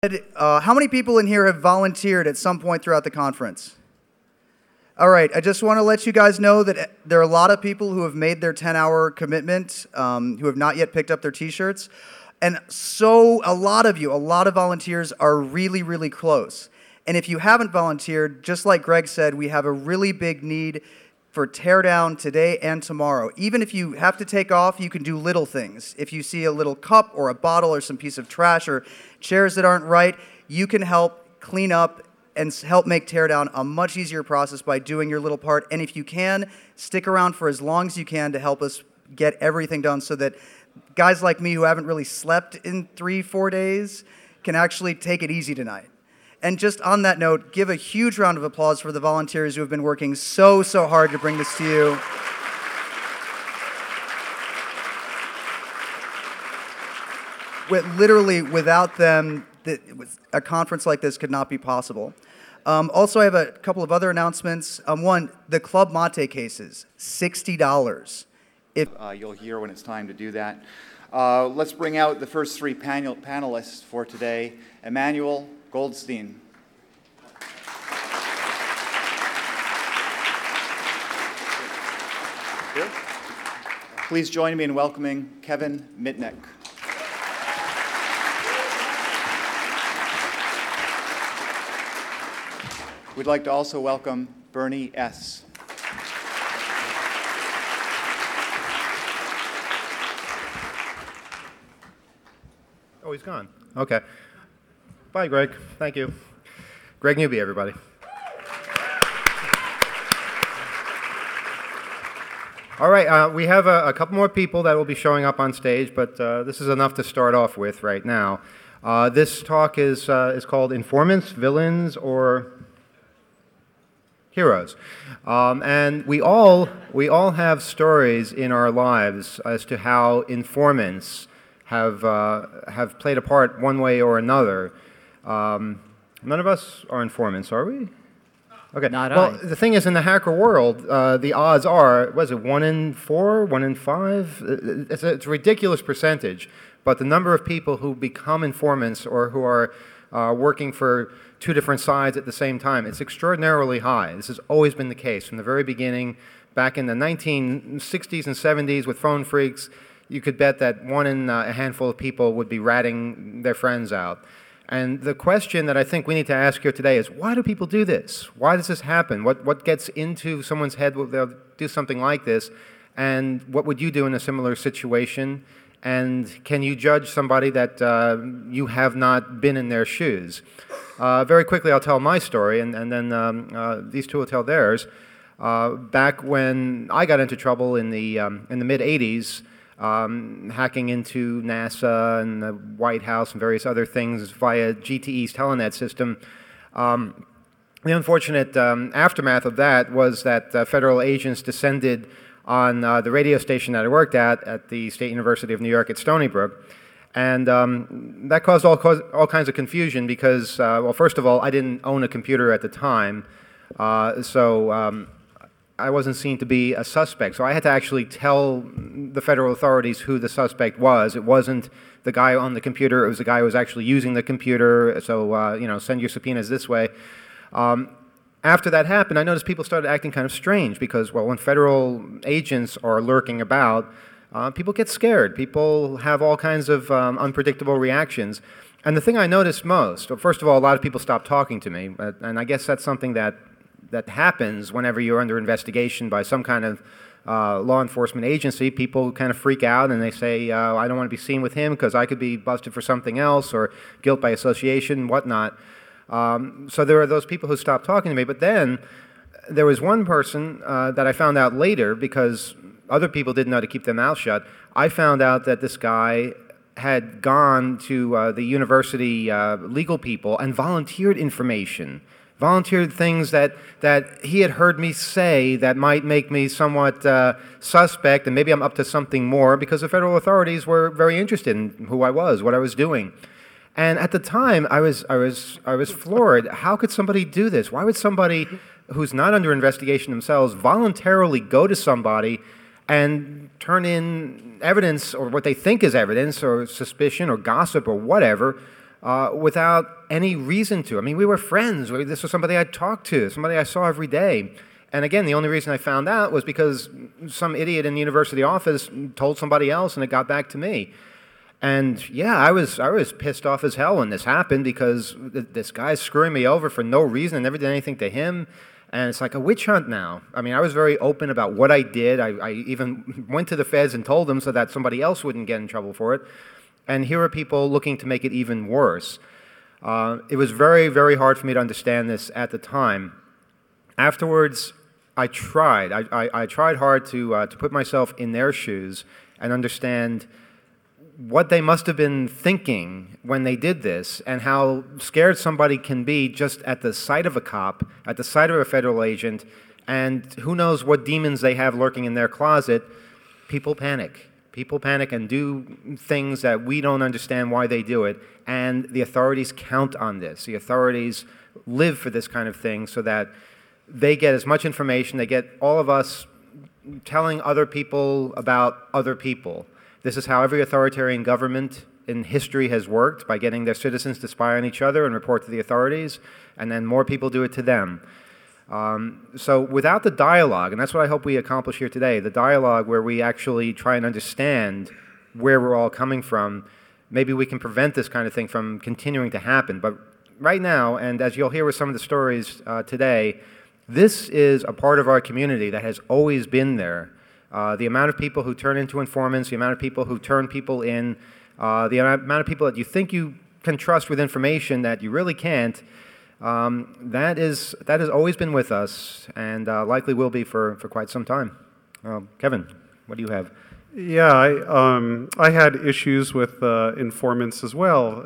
How many people in here have volunteered at some point throughout the conference? All right, I just want to let you guys know that there are a lot of people who have made their 10-hour commitment who have not yet picked up their T-shirts. And so a lot of volunteers are really, really close. And if you haven't volunteered, just like Greg said, we have a really big need for teardown today and tomorrow. Even if you have to take off, you can do little things. If you see a little cup or a bottle or some piece of trash or chairs that aren't right, you can help clean up and help make teardown a much easier process by doing your little part. And if you can, stick around for as long as you can to help us get everything done so that guys like me who haven't really slept in 3-4 days can actually take it easy tonight. And just on that note, give a huge round of applause for the volunteers who have been working so hard to bring this to you. Literally, without them, a conference like this could not be possible. Also, I have a couple of other announcements. One, the Club Mate cases, $60. You'll hear when it's time to do that. Let's bring out the first three panelists for today. Emmanuel Goldstein. Here. Please join me in welcoming Kevin Mitnick. We'd like to also welcome Bernie S. Oh, he's gone. Okay. Bye, Greg. Thank you. Greg Newby, everybody. All right, we have a couple more people that will be showing up on stage, but this is enough to start off with right now. This talk is called Informants, Villains, or Heroes. And we all have stories in our lives as to how informants have played a part one way or another. None of us are informants, are we? Okay. Well, the thing is, in the hacker world, the odds are, was it 1 in 4, 1 in 5? It's a ridiculous percentage. But the number of people who become informants or who are working for two different sides at the same time, it's extraordinarily high. This has always been the case from the very beginning. Back in the 1960s and 70s with phone phreaks, you could bet that one in a handful of people would be ratting their friends out. And the question that I think we need to ask here today is, why do people do this? Why does this happen? What gets into someone's head when they'll do something like this? And what would you do in a similar situation? And can you judge somebody that you have not been in their shoes? Very quickly, I'll tell my story, and then these two will tell theirs. Back when I got into trouble in the mid-'80s, hacking into NASA and the White House and various other things via GTE's Telenet system. The unfortunate aftermath of that was that federal agents descended on the radio station that I worked at the State University of New York at Stony Brook. And that caused all kinds of confusion because, well, first of all, I didn't own a computer at the time, so I wasn't seen to be a suspect. So I had to actually tell the federal authorities who the suspect was. It wasn't the guy on the computer. It was the guy who was actually using the computer. So, send your subpoenas this way. After that happened, I noticed people started acting kind of strange because, well, when federal agents are lurking about, people get scared. People have all kinds of unpredictable reactions. And the thing I noticed most, well, first of all, a lot of people stopped talking to me. And I guess that's something that happens whenever you're under investigation by some kind of law enforcement agency. People kind of freak out and they say, I don't want to be seen with him because I could be busted for something else or guilt by association, whatnot. So there are those people who stopped talking to me. But then there was one person that I found out later because other people didn't know to keep their mouth shut. I found out that this guy had gone to the university legal people and volunteered information, volunteered things that he had heard me say that might make me somewhat suspect, and maybe I'm up to something more, because the federal authorities were very interested in who I was, what I was doing. And at the time, I was floored. How could somebody do this? Why would somebody who's not under investigation themselves voluntarily go to somebody and turn in evidence, or what they think is evidence, or suspicion, or gossip, or whatever, without any reason to. I mean, we were friends. This was somebody I talked to, somebody I saw every day. And again, the only reason I found out was because some idiot in the university office told somebody else, and it got back to me. And yeah, I was pissed off as hell when this happened, because this guy's screwing me over for no reason. I never did anything to him. And it's like a witch hunt now. I mean, I was very open about what I did. I even went to the feds and told them so that somebody else wouldn't get in trouble for it. And here are people looking to make it even worse. It was very, very hard for me to understand this at the time. Afterwards, I tried. I tried hard to put myself in their shoes and understand what they must have been thinking when they did this, and how scared somebody can be just at the sight of a cop, at the sight of a federal agent, and who knows what demons they have lurking in their closet. People panic. People panic and do things that we don't understand why they do it, and the authorities count on this. The authorities live for this kind of thing so that they get as much information, they get all of us telling other people about other people. This is how every authoritarian government in history has worked, by getting their citizens to spy on each other and report to the authorities, and then more people do it to them. So without the dialogue, and that's what I hope we accomplish here today, the dialogue where we actually try and understand where we're all coming from, maybe we can prevent this kind of thing from continuing to happen. But right now, and as you'll hear with some of the stories today, this is a part of our community that has always been there. The amount of people who turn into informants, the amount of people who turn people in, the amount of people that you think you can trust with information that you really can't, that has always been with us, and likely will be for quite some time. Kevin, what do you have? Yeah, I had issues with informants as well.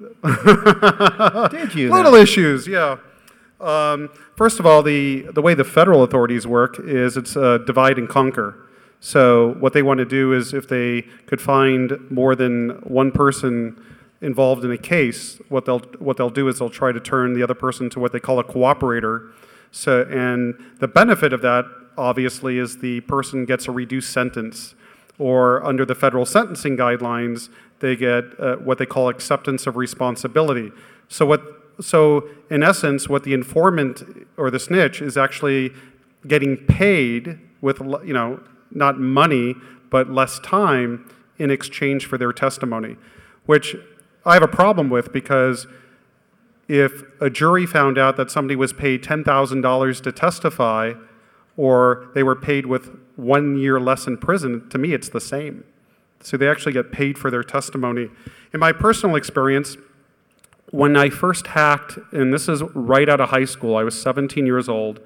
Did you? Little issues, yeah. First of all, the way the federal authorities work is it's divide and conquer. So what they want to do is, if they could find more than one person involved in a case, what they'll do is they'll try to turn the other person to what they call a cooperator. So, and the benefit of that, obviously, is the person gets a reduced sentence, or under the federal sentencing guidelines, they get what they call acceptance of responsibility. So in essence, what the informant or the snitch is actually getting paid with, not money, but less time in exchange for their testimony, which I have a problem with, because if a jury found out that somebody was paid $10,000 to testify, or they were paid with 1 year less in prison, to me it's the same. So they actually get paid for their testimony. In my personal experience, when I first hacked, and this is right out of high school, I was 17 years old,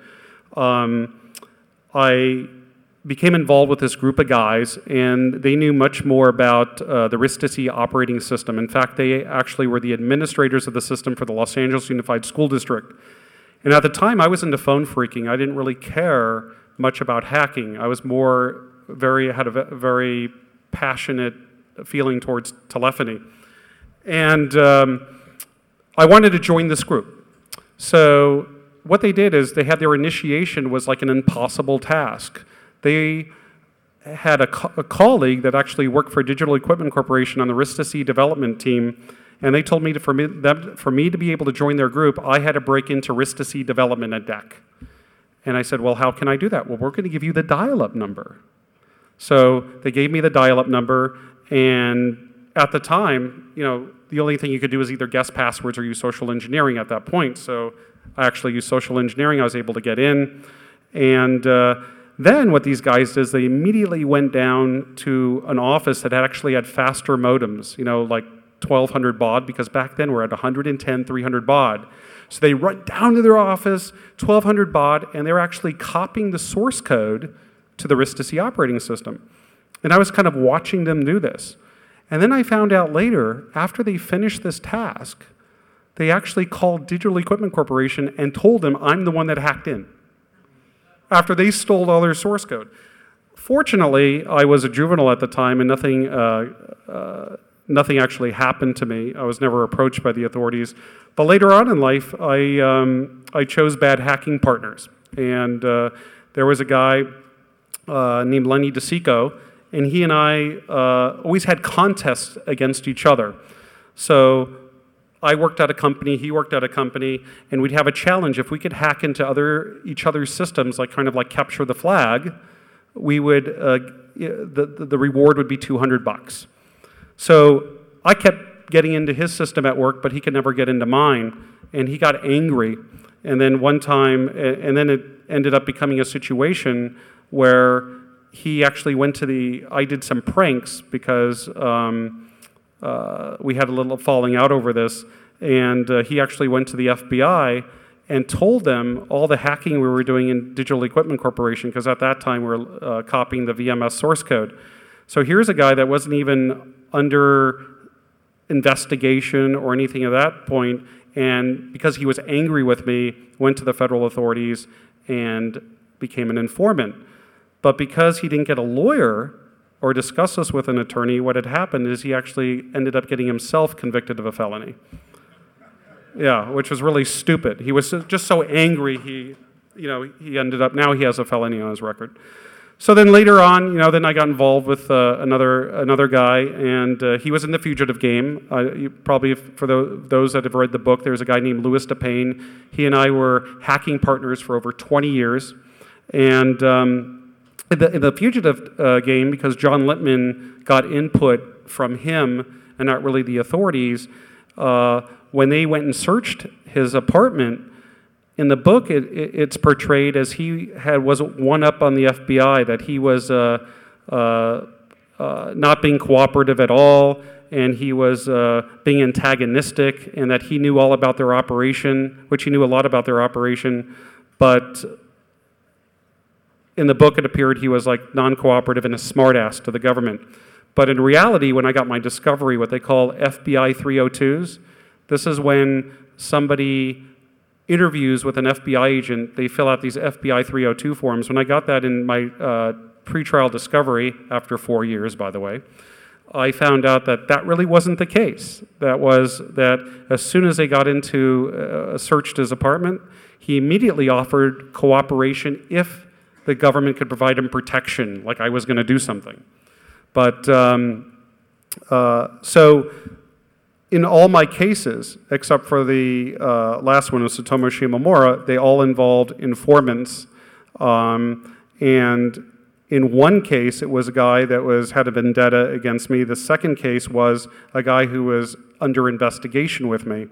I became involved with this group of guys, and they knew much more about the RISC-TSC operating system. In fact, they actually were the administrators of the system for the Los Angeles Unified School District. And at the time, I was into phone phreaking. I didn't really care much about hacking. I was had a very passionate feeling towards telephony. And I wanted to join this group. So what they did is they had their initiation was like an impossible task. They had a colleague that actually worked for Digital Equipment Corporation on the RISC-TSC development team, and they told me for me to be able to join their group, I had to break into RISC-TSC development at DEC. And I said, well, how can I do that? Well, we're going to give you the dial-up number. So they gave me the dial-up number, and at the time, the only thing you could do is either guess passwords or use social engineering at that point. So I actually used social engineering. I was able to get in, and then what these guys did is they immediately went down to an office that actually had faster modems, like 1200 baud, because back then we're at 110, 300 baud. So they run down to their office, 1200 baud, and they're actually copying the source code to the RISC-TSC operating system. And I was kind of watching them do this. And then I found out later, after they finished this task, they actually called Digital Equipment Corporation and told them I'm the one that hacked in, after they stole all their source code. Fortunately, I was a juvenile at the time, and nothing actually happened to me. I was never approached by the authorities. But later on in life, I chose bad hacking partners. And there was a guy named Lenny DeSico, and he and I always had contests against each other. So I worked at a company, he worked at a company, and we'd have a challenge. If we could hack into each other's systems, like kind of like capture the flag, we would the reward would be $200. So I kept getting into his system at work, but he could never get into mine, and he got angry. And then one time, and then it ended up becoming a situation where he actually went to I did some pranks because we had a little falling out over this, and he actually went to the FBI and told them all the hacking we were doing in Digital Equipment Corporation, because at that time we were copying the VMS source code. So here's a guy that wasn't even under investigation or anything at that point, and because he was angry with me, went to the federal authorities and became an informant. But because he didn't get a lawyer or discuss this with an attorney, what had happened is he actually ended up getting himself convicted of a felony. Yeah, which was really stupid. He was just so angry, he ended up, now he has a felony on his record. So then later on, then I got involved with another guy, and he was in the fugitive game. Probably for those that have read the book, there's a guy named Louis DePayne. He and I were hacking partners for over 20 years. And in the fugitive game, because John Littman got input from him and not really the authorities, when they went and searched his apartment, in the book, it's portrayed as he was one up on the FBI, that he was not being cooperative at all, and he was being antagonistic, and that he knew all about their operation, which he knew a lot about their operation, but in the book it appeared he was like non-cooperative and a smartass to the government. But in reality, when I got my discovery, what they call FBI 302s, this is when somebody interviews with an FBI agent, they fill out these FBI 302 forms. When I got that in my pretrial discovery, after 4 years, by the way, I found out that really wasn't the case. That was that as soon as they got into, searched his apartment, he immediately offered cooperation if the government could provide him protection, like I was going to do something. But, so in all my cases, except for the last one, Satomu Shimomura, they all involved informants. And in one case, it was a guy that had a vendetta against me. The second case was a guy who was under investigation with me.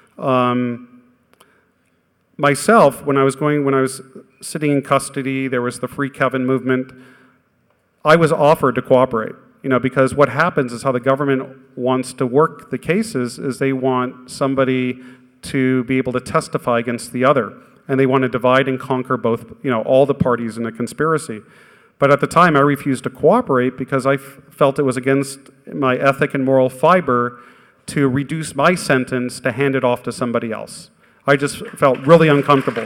Myself, when I was sitting in custody, there was the Free Kevin movement. I was offered to cooperate. Because what happens is how the government wants to work the cases is they want somebody to be able to testify against the other, and they want to divide and conquer both, all the parties in a conspiracy. But at the time, I refused to cooperate because I felt it was against my ethic and moral fiber to reduce my sentence to hand it off to somebody else. I just felt really uncomfortable.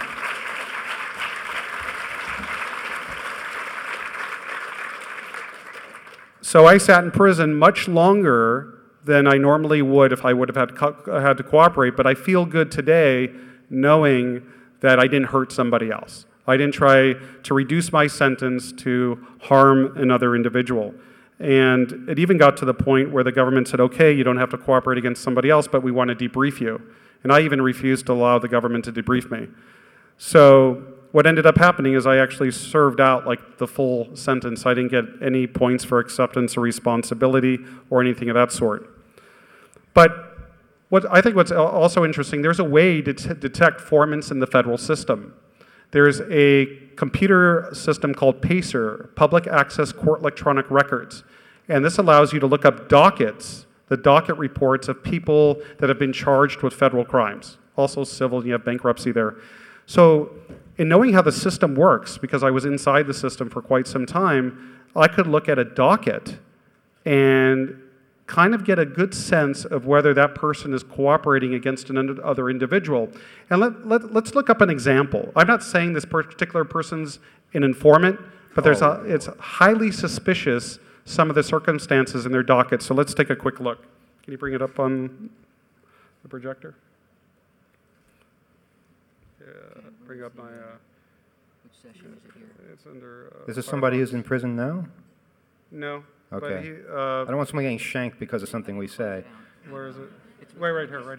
So I sat in prison much longer than I normally would if I would have had to cooperate, but I feel good today knowing that I didn't hurt somebody else. I didn't try to reduce my sentence to harm another individual. And it even got to the point where the government said, okay, you don't have to cooperate against somebody else, but we want to debrief you. And I even refused to allow the government to debrief me. So what ended up happening is I actually served out like the full sentence. I didn't get any points for acceptance or responsibility or anything of that sort. But what's also interesting, there's a way to detect informants in the federal system. There's a computer system called PACER, Public Access Court Electronic Records. And this allows you to look up dockets, the docket reports of people that have been charged with federal crimes. Also civil, you have bankruptcy there. So in knowing how the system works, because I was inside the system for quite some time, I could look at a docket and kind of get a good sense of whether that person is cooperating against another individual. And let's look up an example. I'm not saying this particular person's an informant, but it's highly suspicious, some of the circumstances in their docket. So let's take a quick look. Can you bring it up on the projector? Bring up my... Which session is it here? It's under... Is this somebody who's in prison now? No. Okay. But I don't want someone getting shanked because of something we say. where is it? It's Wait, right here.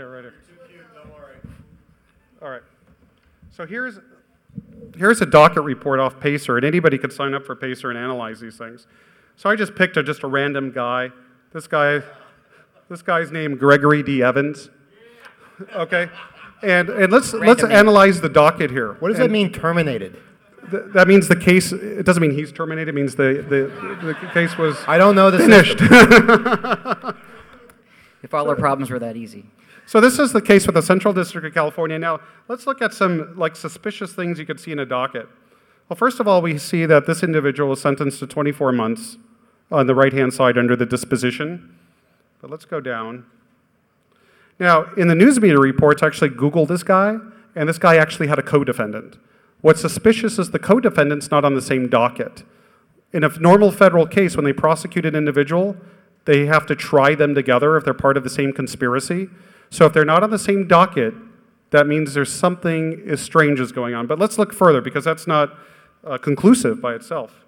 All right. So here's a docket report off Pacer, and anybody could sign up for Pacer and analyze these things. So I just picked just a random guy. This guy's named Gregory D. Evans. Okay, and let's analyze the docket here. What does that mean, terminated? That means the case. It doesn't mean he's terminated. It means the case was. I don't know the finished. If all our problems were that easy. So this is the case with the Central District of California. Now, let's look at some suspicious things you could see in a docket. Well, first of all, we see that this individual was sentenced to 24 months on the right-hand side under the disposition. But let's go down. Now, in the news media reports, I actually Googled this guy, and this guy actually had a co-defendant. What's suspicious is the co-defendant's not on the same docket. In a normal federal case, when they prosecute an individual, they have to try them together if they're part of the same conspiracy. So if they're not on the same docket, that means there's something strange is going on. But let's look further, because that's not conclusive by itself.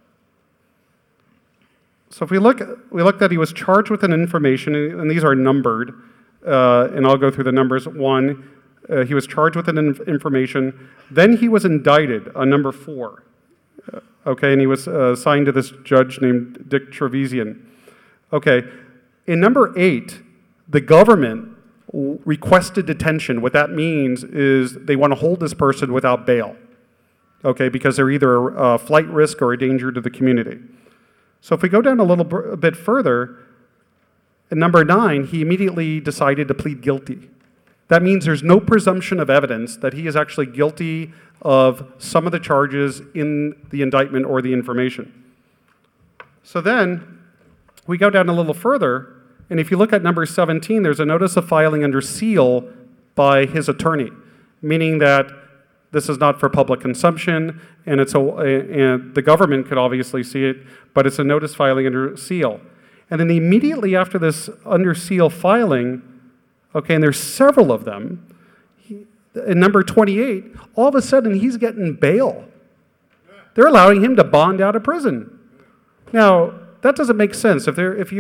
So if we look that he was charged with an information, and these are numbered, and I'll go through the numbers. 1, he was charged with an information. Then he was indicted on number 4. Okay, and he was assigned to this judge named Dick Trevisan. Okay, in number 8, the government requested detention. What that means is they want to hold this person without bail, okay, because they're either a flight risk or a danger to the community. So if we go down a bit further, in number 9, he immediately decided to plead guilty. That means there's no presumption of evidence that he is actually guilty of some of the charges in the indictment or the information. So then we go down a little further, and if you look at number 17, there's a notice of filing under seal by his attorney, meaning that this is not for public consumption, and and the government could obviously see it, but it's a notice filing under seal. And then immediately after this under seal filing, okay, and there's several of them, in number 28, all of a sudden he's getting bail. They're allowing him to bond out of prison. Now, that doesn't make sense. If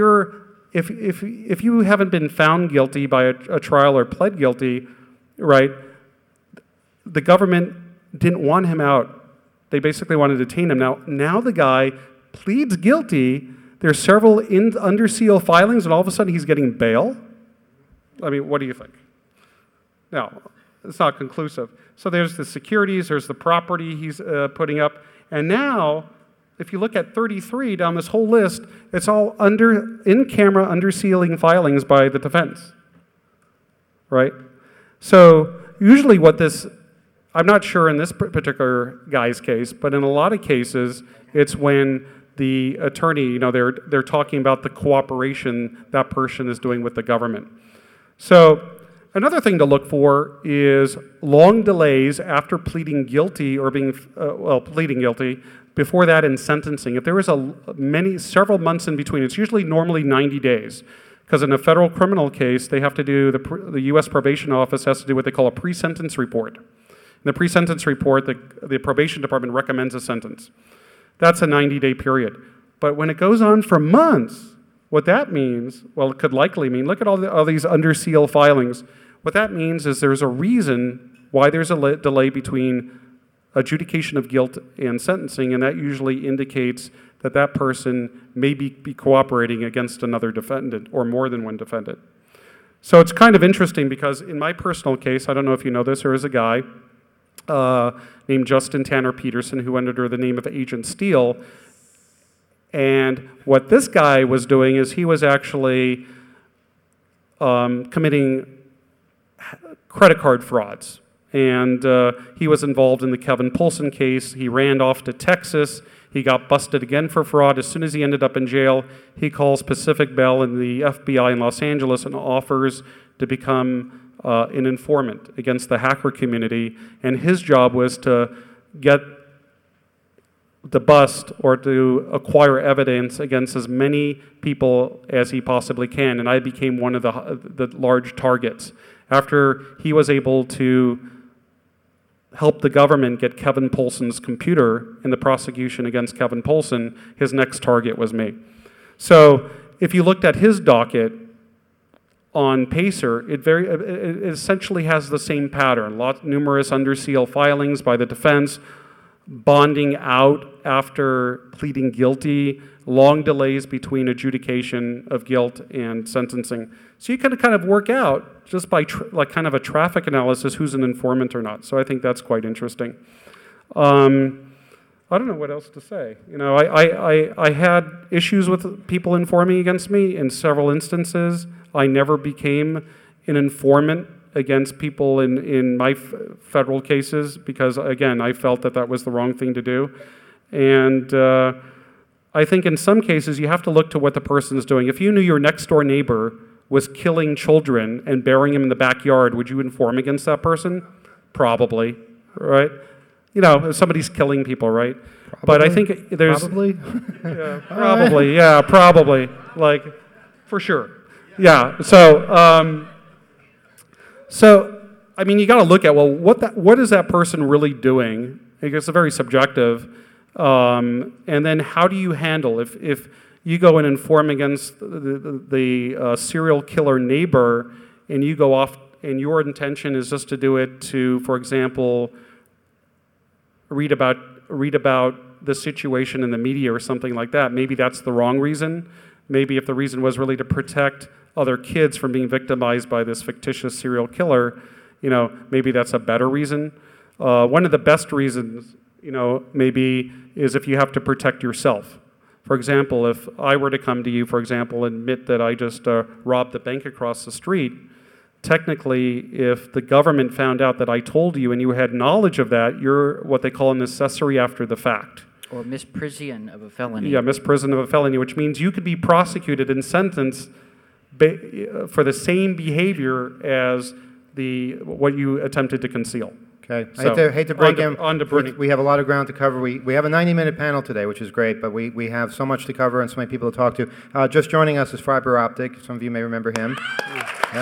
you haven't been found guilty by a trial or pled guilty, right, the government didn't want him out. They basically wanted to detain him. Now the guy pleads guilty. There's several under seal filings, and all of a sudden he's getting bail. I mean, what do you think? No, it's not conclusive. So there's the securities, there's the property he's putting up, and now, if you look at 33 down this whole list, it's all in-camera under sealing filings by the defense, right? So usually I'm not sure in this particular guy's case, but in a lot of cases, it's when the attorney, they're talking about the cooperation that person is doing with the government. So another thing to look for is long delays after pleading guilty or pleading guilty. Before that, in sentencing, if there was several months in between, it's usually normally 90 days, because in a federal criminal case, they have to do the U.S. Probation Office has to do what they call a pre-sentence report. In the pre-sentence report, the probation department recommends a sentence. That's a 90-day period. But when it goes on for months, what that means, well, it could likely mean, look at all these under seal filings. What that means is there's a reason why there's a delay between adjudication of guilt and sentencing, and that usually indicates that person may be cooperating against another defendant or more than one defendant. So it's kind of interesting because in my personal case, I don't know if you know this, there is a guy named Justin Tanner Peterson who went under the name of Agent Steele, and what this guy was doing is he was actually committing credit card frauds. And he was involved in the Kevin Poulsen case. He ran off to Texas. He got busted again for fraud. As soon as he ended up in jail, he calls Pacific Bell and the FBI in Los Angeles and offers to become an informant against the hacker community. And his job was to get the bust or to acquire evidence against as many people as he possibly can. And I became one of the large targets. After he was able to help the government get Kevin Poulsen's computer in the prosecution against Kevin Poulsen, his next target was me. So if you looked at his docket, on PACER, it essentially has the same pattern. Numerous under seal filings by the defense, bonding out after pleading guilty, long delays between adjudication of guilt and sentencing. So you can kind of work out just by like kind of a traffic analysis who's an informant or not. So I think that's quite interesting. I don't know what else to say. You know, I had issues with people informing against me in several instances. I never became an informant against people in my federal cases because, again, I felt that was the wrong thing to do. And I think in some cases you have to look to what the person is doing. If you knew your next door neighbor was killing children and burying them in the backyard, would you inform against that person? Probably, right? You know, if somebody's killing people, right? Probably. But I think there's... Probably? Yeah, probably, yeah, probably. Like, for sure. Yeah, so I mean, you got to look at, well, what is that person really doing? I guess it's very subjective. And then how do you handle, if you go and inform against the serial killer neighbor and you go off and your intention is just to do it to, for example, read about the situation in the media or something like that. Maybe that's the wrong reason. Maybe if the reason was really to protect other kids from being victimized by this fictitious serial killer, you know, maybe that's a better reason. One of the best reasons, you know, maybe is if you have to protect yourself. For example, if I were to come to you, for example, and admit that I just robbed the bank across the street, technically, if the government found out that I told you and you had knowledge of that, you're what they call an accessory after the fact. Or misprision of a felony. Yeah, misprision of a felony, which means you could be prosecuted and sentenced for the same behavior as what you attempted to conceal. Okay. So, I hate to break in. On to Bernie. We have a lot of ground to cover. We have a 90-minute panel today, which is great, but we have so much to cover and so many people to talk to. Just joining us is Fiber Optic. Some of you may remember him. Yeah.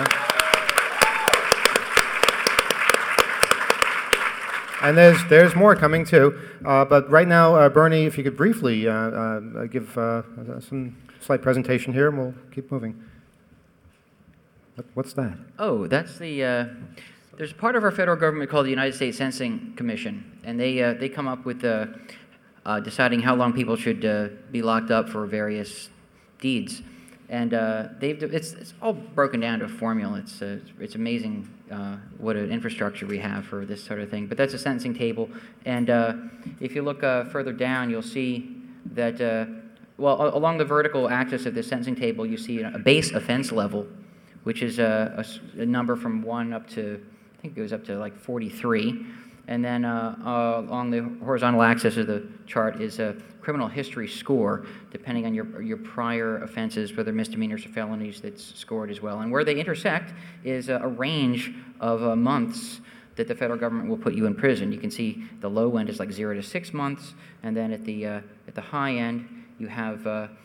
And there's more coming too. But right now, Bernie, if you could briefly give some slight presentation here, and we'll keep moving. What's that? Oh, that's the... there's part of our federal government called the United States Sentencing Commission, and they come up with deciding how long people should be locked up for various deeds. And it's all broken down to a formula. It's amazing what an infrastructure we have for this sort of thing. But that's a sentencing table. And if you look further down, you'll see that, along the vertical axis of the sentencing table, you see a base offense level, which is a number from 1 up to, I think it goes up to like 43. And then along the horizontal axis of the chart is a criminal history score, depending on your prior offenses, whether misdemeanors or felonies, that's scored as well. And where they intersect is a range of months that the federal government will put you in prison. You can see the low end is like 0 to 6 months, and then at the high end you have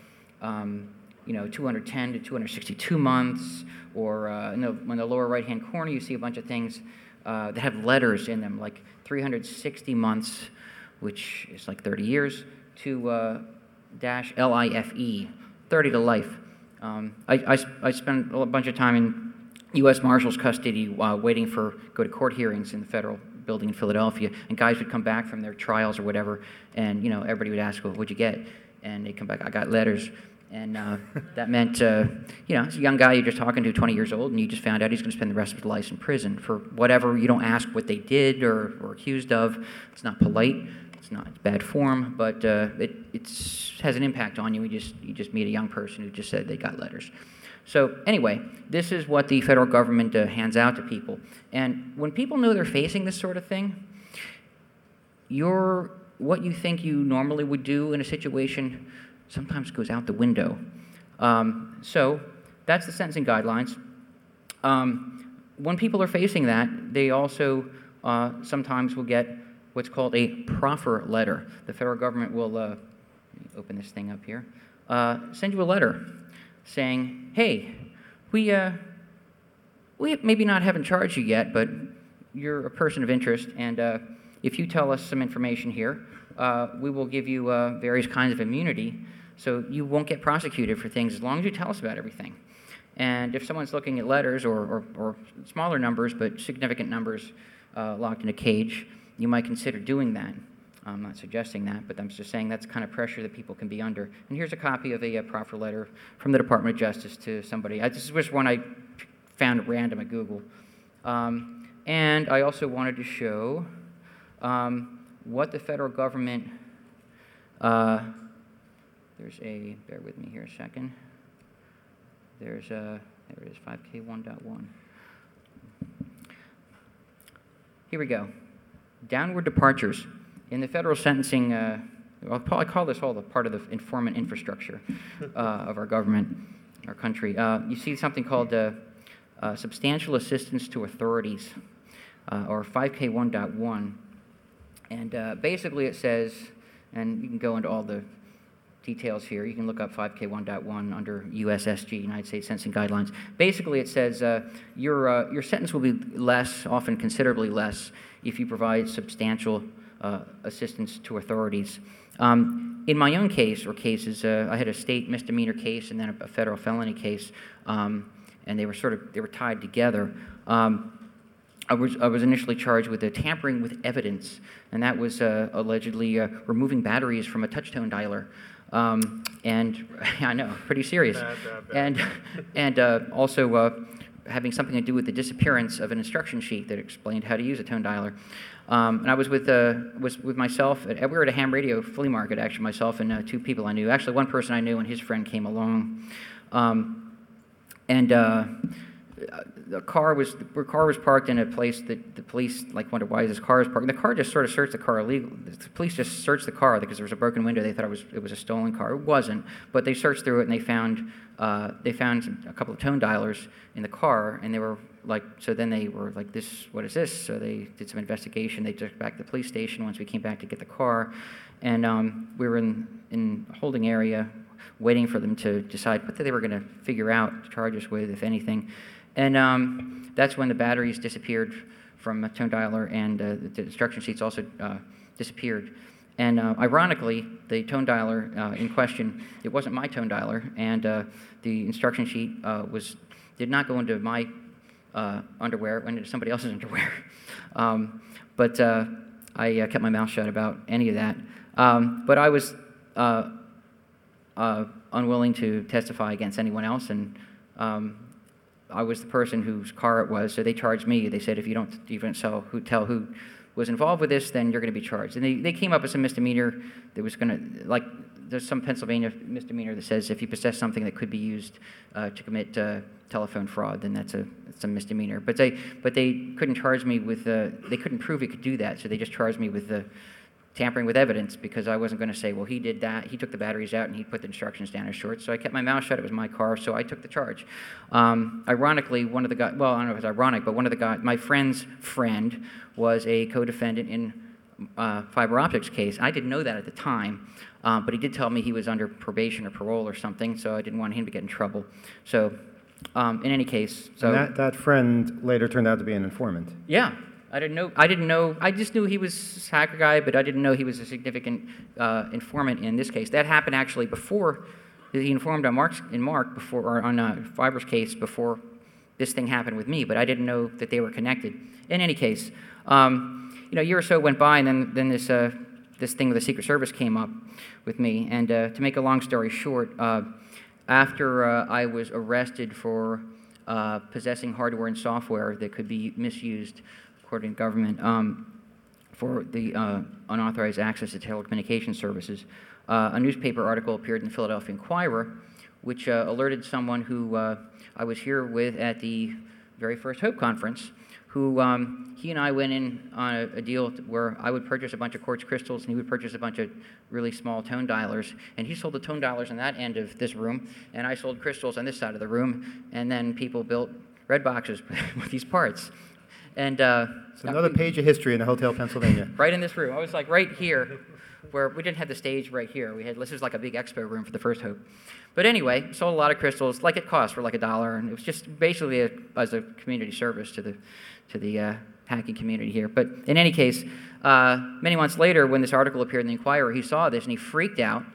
210 to 262 months, or in the lower right-hand corner you see a bunch of things that have letters in them, like 360 months, which is like 30 years, to dash LIFE, 30 to life. I spent a bunch of time in U.S. Marshals custody waiting for go to court hearings in the federal building in Philadelphia, and guys would come back from their trials or whatever, and everybody would ask, well, what'd you get? And they'd come back, I got letters. And that meant, it's a young guy you're just talking to, 20 years old, and you just found out he's going to spend the rest of his life in prison for whatever. You don't ask what they did or were accused of. It's not polite. It's bad form, but it has an impact on you. You just meet a young person who just said they got letters. So anyway, this is what the federal government hands out to people. And when people know they're facing this sort of thing, what you think you normally would do in a situation sometimes goes out the window. So that's the sentencing guidelines. When people are facing that, they also sometimes will get what's called a proffer letter. The federal government will, let me open this thing up here, send you a letter saying, hey, we maybe haven't charged you yet, but you're a person of interest, and if you tell us some information here, we will give you various kinds of immunity, so you won't get prosecuted for things as long as you tell us about everything. And if someone's looking at letters or smaller numbers, but significant numbers locked in a cage, you might consider doing that. I'm not suggesting that, but I'm just saying that's the kind of pressure that people can be under. And here's a copy of a proffer letter from the Department of Justice to somebody. This was one I found at random at Google. And I also wanted to show what the federal government, bear with me here a second. There it is, 5K1.1. Here we go. Downward departures. In the federal sentencing, I'll probably call this all the part of the informant infrastructure of our government, our country. You see something called substantial assistance to authorities, or 5K1.1. And basically it says, and you can go into all the details here. You can look up 5K1.1 under USSG, United States Sentencing Guidelines. Basically it says your sentence will be less, often considerably less, if you provide substantial assistance to authorities. In my own case, or cases, I had a state misdemeanor case and then a federal felony case, and they were tied together. I was initially charged with tampering with evidence, and that was allegedly removing batteries from a touch-tone dialer. And I know, pretty serious. And also having something to do with the disappearance of an instruction sheet that explained how to use a tone dialer. And I was with myself. We were at a ham radio flea market, actually, myself and two people I knew. Actually, one person I knew and his friend came along. The car was parked in a place that the police wondered, why is this car parked? The car just sort of searched the car illegally. The police just searched the car because there was a broken window. They thought it was a stolen car. It wasn't, but they searched through it and they found a couple of tone dialers in the car, and they were like, so then they were like, what is this? So they did some investigation. They took it back to the police station once we came back to get the car, and we were in a holding area waiting for them to decide what they were going to figure out to charge us with, if anything. And that's when the batteries disappeared from a tone dialer, and the instruction sheets also disappeared. And ironically, the tone dialer in question, it wasn't my tone dialer, and the instruction sheet did not go into my underwear, it went into somebody else's underwear. But I kept my mouth shut about any of that. But I was unwilling to testify against anyone else, and I was the person whose car it was, so they charged me. They said, if you don't even tell who was involved with this, then you're going to be charged. And they came up with some misdemeanor that was going to, there's some Pennsylvania misdemeanor that says if you possess something that could be used to commit telephone fraud, then it's a misdemeanor. But they couldn't charge me with, they couldn't prove he could do that, so they just charged me with tampering with evidence, because I wasn't going to say, well, he did that, he took the batteries out and he put the instructions down his shorts. So I kept my mouth shut. It was my car, so I took the charge. Ironically, one of the guys, well, I don't know if it's ironic, but one of the guys, my friend's friend, was a co-defendant in fiber optics case. I didn't know that at the time, but he did tell me he was under probation or parole or something, so I didn't want him to get in trouble. So in any case, so and that friend later turned out to be an informant. Yeah. I didn't know. I just knew he was a hacker guy, but I didn't know he was a significant informant in this case. That happened actually before he informed on Fiber's case before this thing happened with me. But I didn't know that they were connected. In any case, a year or so went by, and then this thing with the Secret Service came up with me. And to make a long story short, after I was arrested for possessing hardware and software that could be misused, according to government, for the unauthorized access to telecommunications services, a newspaper article appeared in the Philadelphia Inquirer, which alerted someone who I was here with at the very first HOPE conference, who he and I went in on a deal where I would purchase a bunch of quartz crystals and he would purchase a bunch of really small tone dialers. And he sold the tone dialers on that end of this room, and I sold crystals on this side of the room, and then people built red boxes with these parts. And it's another page of history in the Hotel Pennsylvania. Right in this room. I was like right here, where we didn't have the stage right here. This was like a big expo room for the first HOPE. But anyway, sold a lot of crystals, like it cost, for like $1, and it was just basically as a community service to the hacking community here. But in any case, many months later, when this article appeared in the Inquirer, he saw this and he freaked out.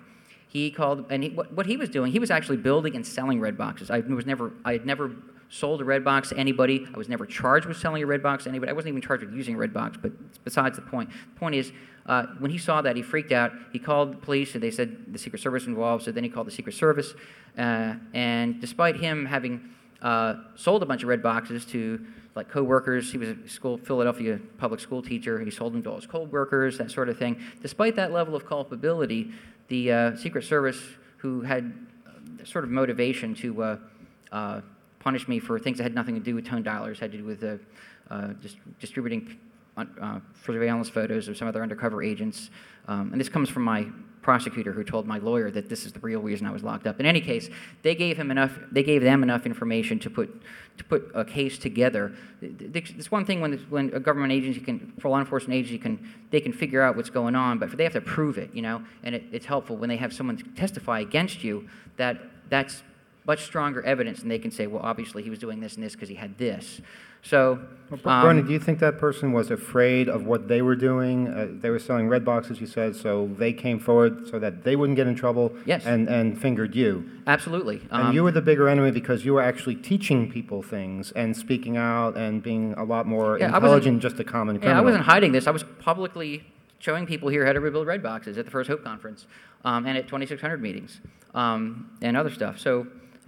He called, and what he was doing, he was actually building and selling red boxes. I had never sold a red box to anybody. I was never charged with selling a red box to anybody. I wasn't even charged with using a red box, but it's besides the point. The point is, when he saw that, he freaked out. He called the police, and they said the Secret Service was involved, so then he called the Secret Service. And despite him having sold a bunch of red boxes to like co-workers, he was a Philadelphia public school teacher, he sold them to all his co-workers, that sort of thing. Despite that level of culpability, the Secret Service, who had sort of motivation to punish me for things that had nothing to do with tone dialers, had to do with distributing surveillance photos of some other undercover agents. And this comes from my prosecutor, who told my lawyer that this is the real reason I was locked up. In any case, they gave them enough information to put a case together. It's one thing when a government agency for law enforcement agency they can figure out what's going on, but they have to prove it, and it's helpful when they have someone testify against you that's much stronger evidence, and they can say, well, obviously he was doing this and this because he had this. So, Bernie, do you think that person was afraid of what they were doing? They were selling red boxes, you said, so they came forward so that they wouldn't get in trouble. Yes. And fingered you. Absolutely. And you were the bigger enemy because you were actually teaching people things and speaking out and being a lot more intelligent than just a common criminal. Yeah, I wasn't hiding this. I was publicly showing people here how to rebuild red boxes at the First Hope Conference and at 2600 meetings and other stuff. So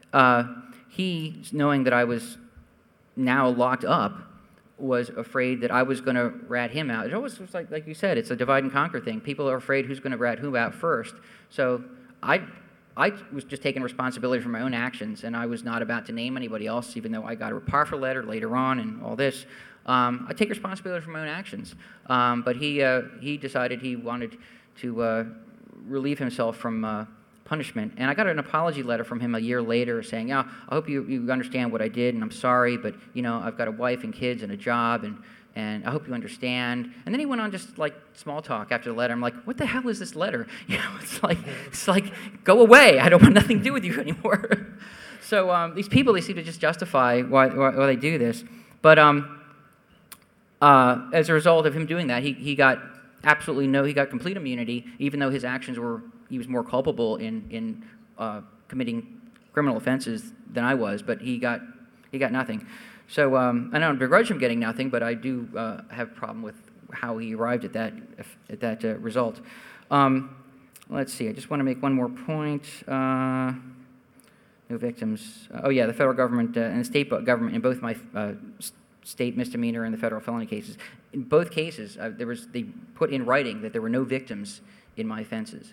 he, knowing that I was now locked up, was afraid that I was going to rat him out. It always was like you said, it's a divide and conquer thing. People are afraid who's going to rat who out first. So I was just taking responsibility for my own actions, and I was not about to name anybody else, even though I got a powerful letter later on and all this. I take responsibility for my own actions. But he decided he wanted to relieve himself from punishment. And I got an apology letter from him a year later saying, yeah, I hope you understand what I did, and I'm sorry, but, I've got a wife and kids and a job, and I hope you understand. And then he went on just like small talk after the letter. I'm like, what the hell is this letter? It's like, go away. I don't want nothing to do with you anymore. So these people, they seem to just justify why they do this. But as a result of him doing that, he got he got complete immunity, even though his actions he was more culpable in committing criminal offenses than I was, but he got nothing. So I don't begrudge him getting nothing, but I do have a problem with how he arrived at that result. Let's see. I just want to make one more point. No victims. The federal government and the state government in both my state misdemeanor and the federal felony cases. In both cases, they put in writing that there were no victims in my offenses.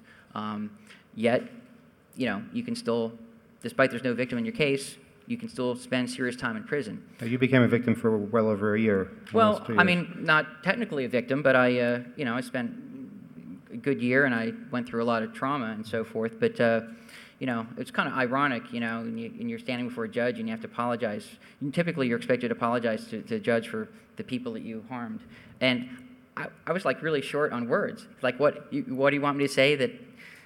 Yet, you can still, despite there's no victim in your case, you can still spend serious time in prison. You became a victim for well over a year. Well, I mean, not technically a victim, but I spent a good year and I went through a lot of trauma and so forth. But it's kind of ironic, and you're standing before a judge and you have to apologize. Typically, you're expected to apologize to the judge for the people that you harmed. And I was like really short on words. Like, what do you want me to say that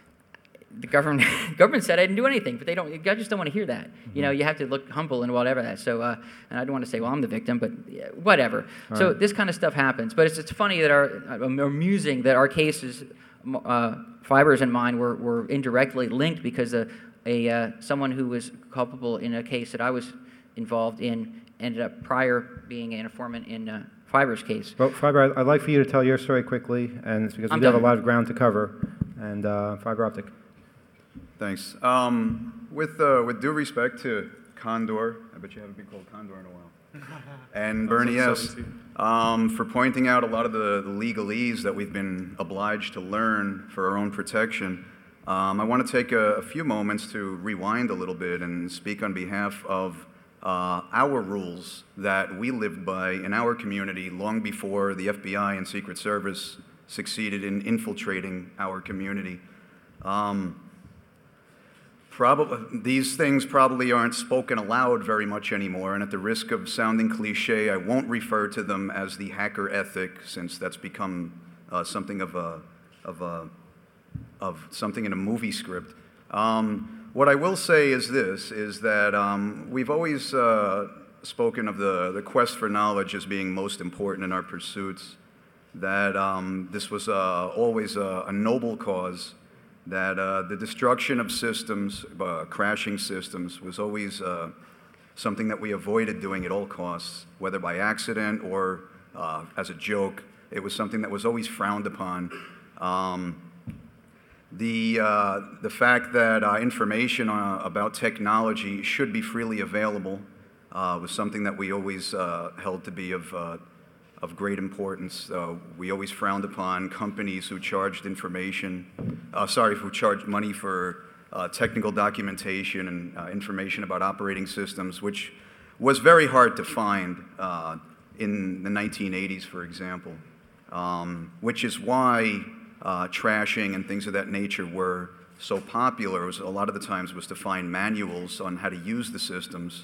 the government said I didn't do anything? But judges don't want to hear that. Mm-hmm. You have to look humble and whatever that. So, and I don't want to say, well, I'm the victim, but whatever. All so right. This kind of stuff happens. But it's funny that amusing that our cases, Fibers and mine, were indirectly linked because someone who was culpable in a case that I was involved in ended up prior being an informant in Fibers' case. Well, Fiber, I'd like for you to tell your story quickly, and it's because we have a lot of ground to cover. And fiber optic. Thanks. With due respect to Condor, I bet you haven't been called Condor in a while, and Bernie S., for pointing out a lot of the legalese that we've been obliged to learn for our own protection, I want to take a few moments to rewind a little bit and speak on behalf of our rules that we lived by in our community long before the FBI and Secret Service succeeded in infiltrating our community. These things probably aren't spoken aloud very much anymore, and at the risk of sounding cliche, I won't refer to them as the hacker ethic, since that's become something of something in a movie script. What I will say is this: is that we've always spoken of the quest for knowledge as being most important in our pursuits. That this was always a noble cause, that the destruction of systems, crashing systems, was always something that we avoided doing at all costs, whether by accident or as a joke. It was something that was always frowned upon. The fact that information about technology should be freely available was something that we always held to be of great importance. We always frowned upon companies who charged who charged money for technical documentation and information about operating systems, which was very hard to find in the 1980s, for example, which is why trashing and things of that nature were so popular. A lot of the times was to find manuals on how to use the systems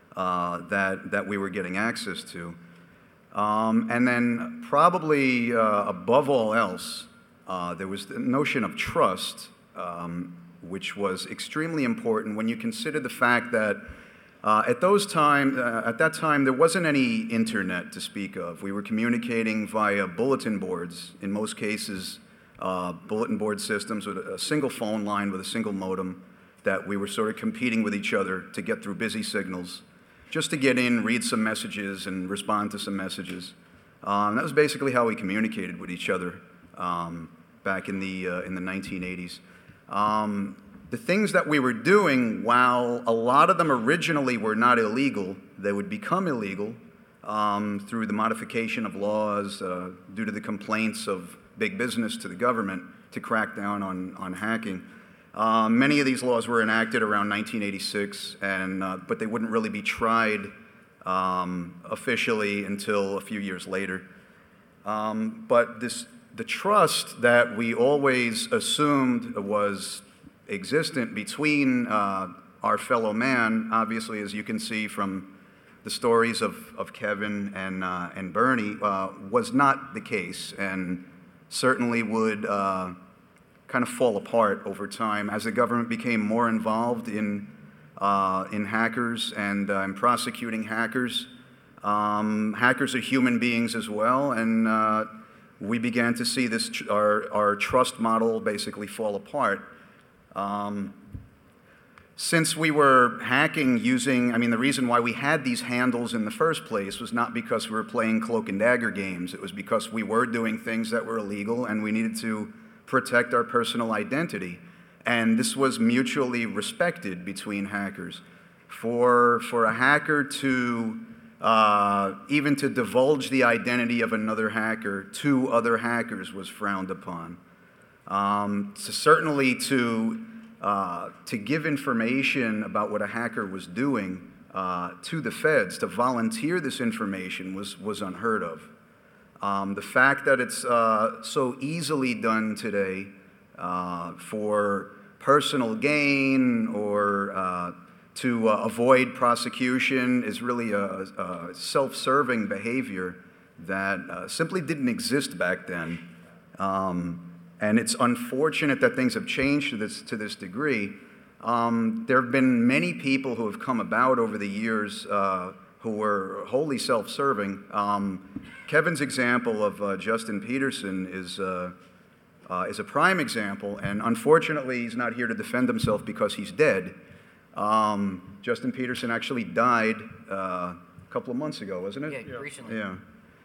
that we were getting access to. And then probably above all else, there was the notion of trust, which was extremely important when you consider the fact that at that time, there wasn't any internet to speak of. We were communicating via bulletin boards, in most cases, bulletin board systems with a single phone line with a single modem that we were sort of competing with each other to get through busy signals, just to get in, read some messages, and respond to some messages. That was basically how we communicated with each other back in the 1980s. The things that we were doing, while a lot of them originally were not illegal, they would become illegal through the modification of laws due to the complaints of big business to the government to crack down on hacking. Many of these laws were enacted around 1986, but they wouldn't really be tried officially until a few years later. But the trust that we always assumed was existent between our fellow man, obviously, as you can see from the stories of Kevin and Bernie, was not the case, and certainly would kind of fall apart over time as the government became more involved in hackers and in prosecuting hackers. Hackers are human beings as well, and we began to see our trust model basically fall apart. Since we were hacking the reason why we had these handles in the first place was not because we were playing cloak and dagger games. It was because we were doing things that were illegal and we needed to protect our personal identity. And this was mutually respected between hackers. For a hacker to even to divulge the identity of another hacker to other hackers was frowned upon. Certainly to give information about what a hacker was doing to the feds, to volunteer this information was unheard of. The fact that it's so easily done today for personal gain or to avoid prosecution is really a self-serving behavior that simply didn't exist back then. And it's unfortunate that things have changed to this degree. There have been many people who have come about over the years who were wholly self-serving. Kevin's example of Justin Peterson is a prime example, and unfortunately he's not here to defend himself because he's dead. Justin Peterson actually died a couple of months ago, wasn't it? Yeah, recently. Yeah.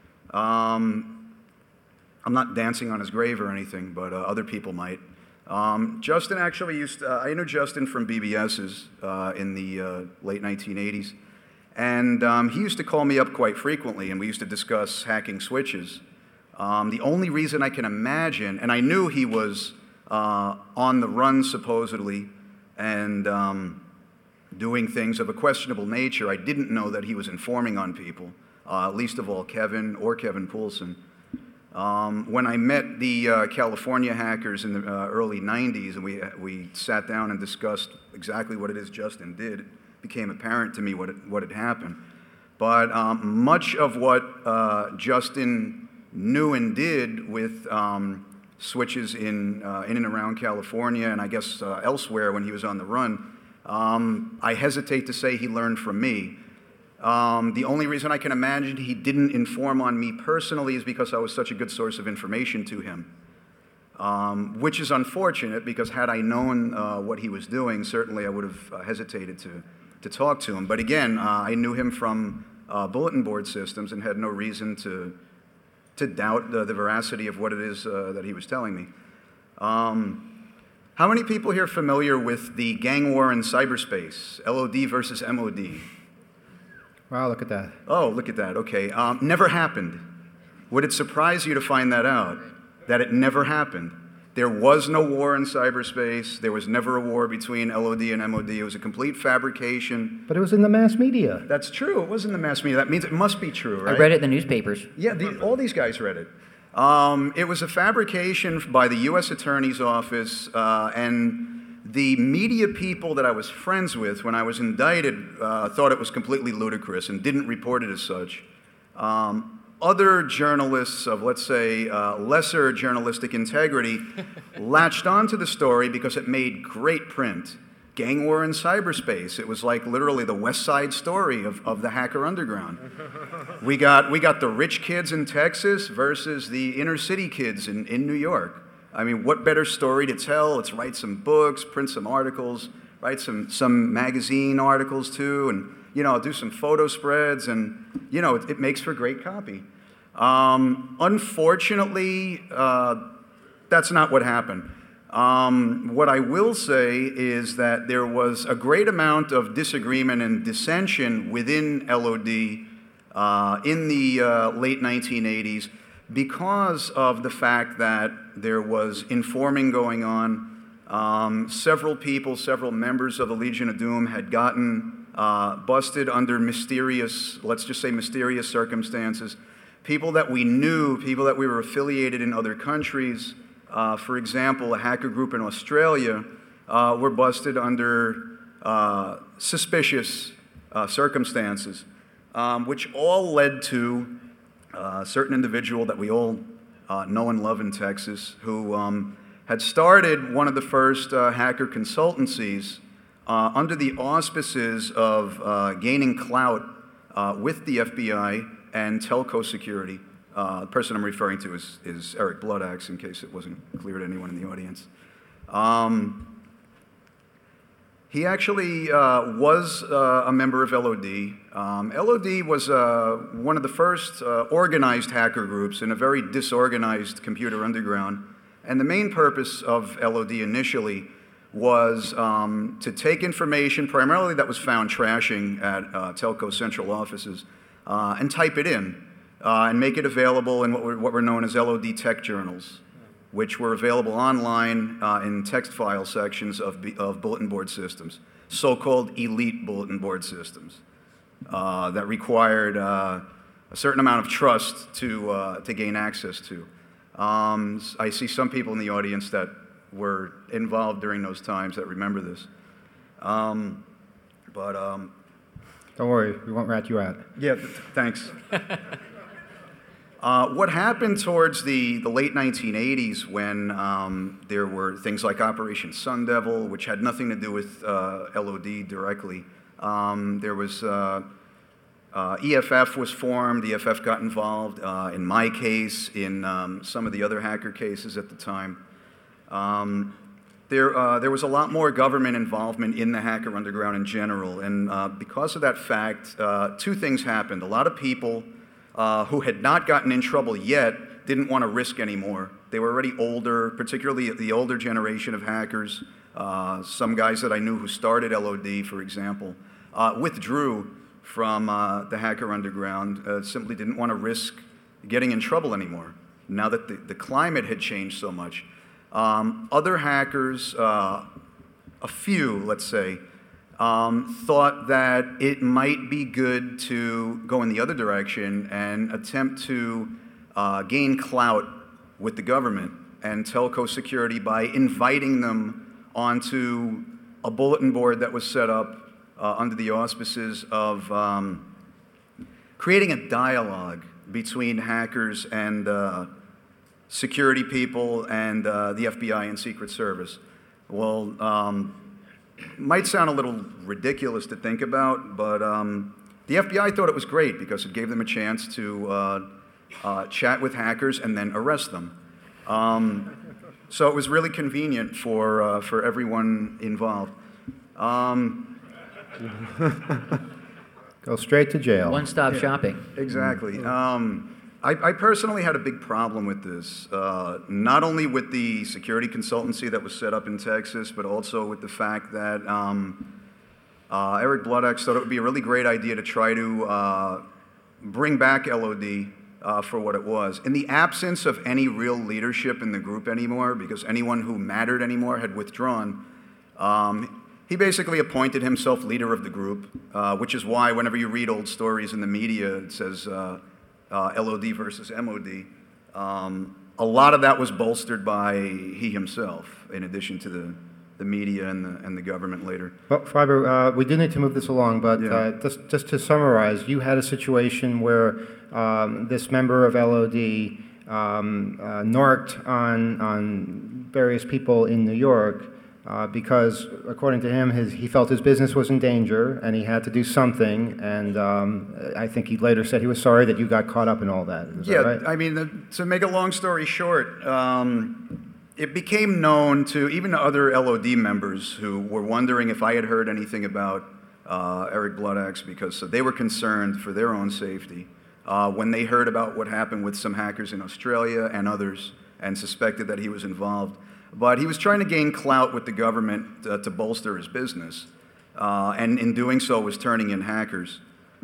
I'm not dancing on his grave or anything, but other people might. Justin actually I knew Justin from BBS's in the late 1980s. And he used to call me up quite frequently, and we used to discuss hacking switches. The only reason I can imagine, and I knew he was on the run supposedly, and doing things of a questionable nature, I didn't know that he was informing on people, least of all Kevin or Kevin Poulsen. When I met the California hackers in the early 90s, and we sat down and discussed exactly what it is Justin did, it became apparent to me what had happened. But much of what Justin knew and did with switches in and around California, and I guess elsewhere when he was on the run, I hesitate to say he learned from me. The only reason I can imagine he didn't inform on me personally is because I was such a good source of information to him. which is unfortunate because had I known what he was doing, certainly I would have hesitated to talk to him. But again, I knew him from bulletin board systems and had no reason to doubt the veracity of what it is that he was telling me. How many people here are familiar with the gang war in cyberspace, LOD versus MOD? Wow, look at that. Oh, look at that. Okay. Never happened. Would it surprise you to find that out? That it never happened. There was no war in cyberspace. There was never a war between LOD and MOD. It was a complete fabrication. But it was in the mass media. That's true. It was in the mass media. That means it must be true, right? I read it in the newspapers. Yeah, all these guys read it. It was a fabrication by the U.S. Attorney's Office, and the media people that I was friends with when I was indicted thought it was completely ludicrous and didn't report it as such. Other journalists of, let's say, lesser journalistic integrity latched onto the story because it made great print. Gang war in cyberspace. It was like literally the West Side Story of the hacker underground. We got the rich kids in Texas versus the inner city kids in New York. I mean, what better story to tell? Let's write some books, print some articles, write some magazine articals too, and do some photo spreads, and it makes for great copy. Unfortunately, that's not what happened. What I will say is that there was a great amount of disagreement and dissension within LOD in the late 1980s because of the fact that there was informing going on. Several members of the Legion of Doom had gotten busted under mysterious, let's just say mysterious circumstances. People that we knew, people that we were affiliated in other countries. For example, a hacker group in Australia were busted under suspicious circumstances, which all led to a certain individual that we all know and love in Texas who had started one of the first hacker consultancies under the auspices of gaining clout with the FBI and telco security. The person I'm referring to is Eric Bloodaxe, in case it wasn't clear to anyone in the audience. He actually was a member of LOD. LOD was one of the first organized hacker groups in a very disorganized computer underground. And the main purpose of LOD initially was to take information, primarily that was found trashing at telco central offices, and type it in. And make it available in what were known as LOD tech journals, which were available online in text file sections of bulletin board systems, so-called elite bulletin board systems that required a certain amount of trust to gain access to. I see some people in the audience that were involved during those times that remember this. Don't worry, we won't rat you out. Yeah, thanks. What happened towards the late 1980s when there were things like Operation Sun Devil, which had nothing to do with LOD directly. There was EFF was formed. EFF got involved in my case, in some of the other hacker cases at the time. There was a lot more government involvement in the hacker underground in general, and because of that fact, two things happened. A lot of people who had not gotten in trouble yet didn't want to risk anymore. They were already older, particularly the older generation of hackers. Some guys that I knew who started LOD, for example, withdrew from the hacker underground, simply didn't want to risk getting in trouble anymore, now that the climate had changed so much. Other hackers, a few, let's say, thought that it might be good to go in the other direction and attempt to gain clout with the government and telco security by inviting them onto a bulletin board that was set up under the auspices of creating a dialogue between hackers and security people and the FBI and Secret Service. Well, might sound a little ridiculous to think about, but the FBI thought it was great because it gave them a chance to chat with hackers and then arrest them. So it was really convenient for everyone involved. Go straight to jail. One-stop shopping. Exactly. I personally had a big problem with this, not only with the security consultancy that was set up in Texas, but also with the fact that Eric Bloodaxe thought it would be a really great idea to try to bring back LOD for what it was. In the absence of any real leadership in the group anymore, because anyone who mattered anymore had withdrawn, he basically appointed himself leader of the group, which is why whenever you read old stories in the media, it says LOD versus MOD. A lot of that was bolstered by he himself, in addition to the media and the government later. Well, Fiber, we do need to move this along, but just to summarize, you had a situation where this member of LOD narked on various people in New York because, according to him, he felt his business was in danger and he had to do something. And I think he later said he was sorry that you got caught up in all that. Is that right? I mean, to make a long story short, it became known to even other LOD members who were wondering if I had heard anything about Eric Bloodaxe, because they were concerned for their own safety when they heard about what happened with some hackers in Australia and others and suspected that he was involved. But he was trying to gain clout with the government to bolster his business, and in doing so was turning in hackers.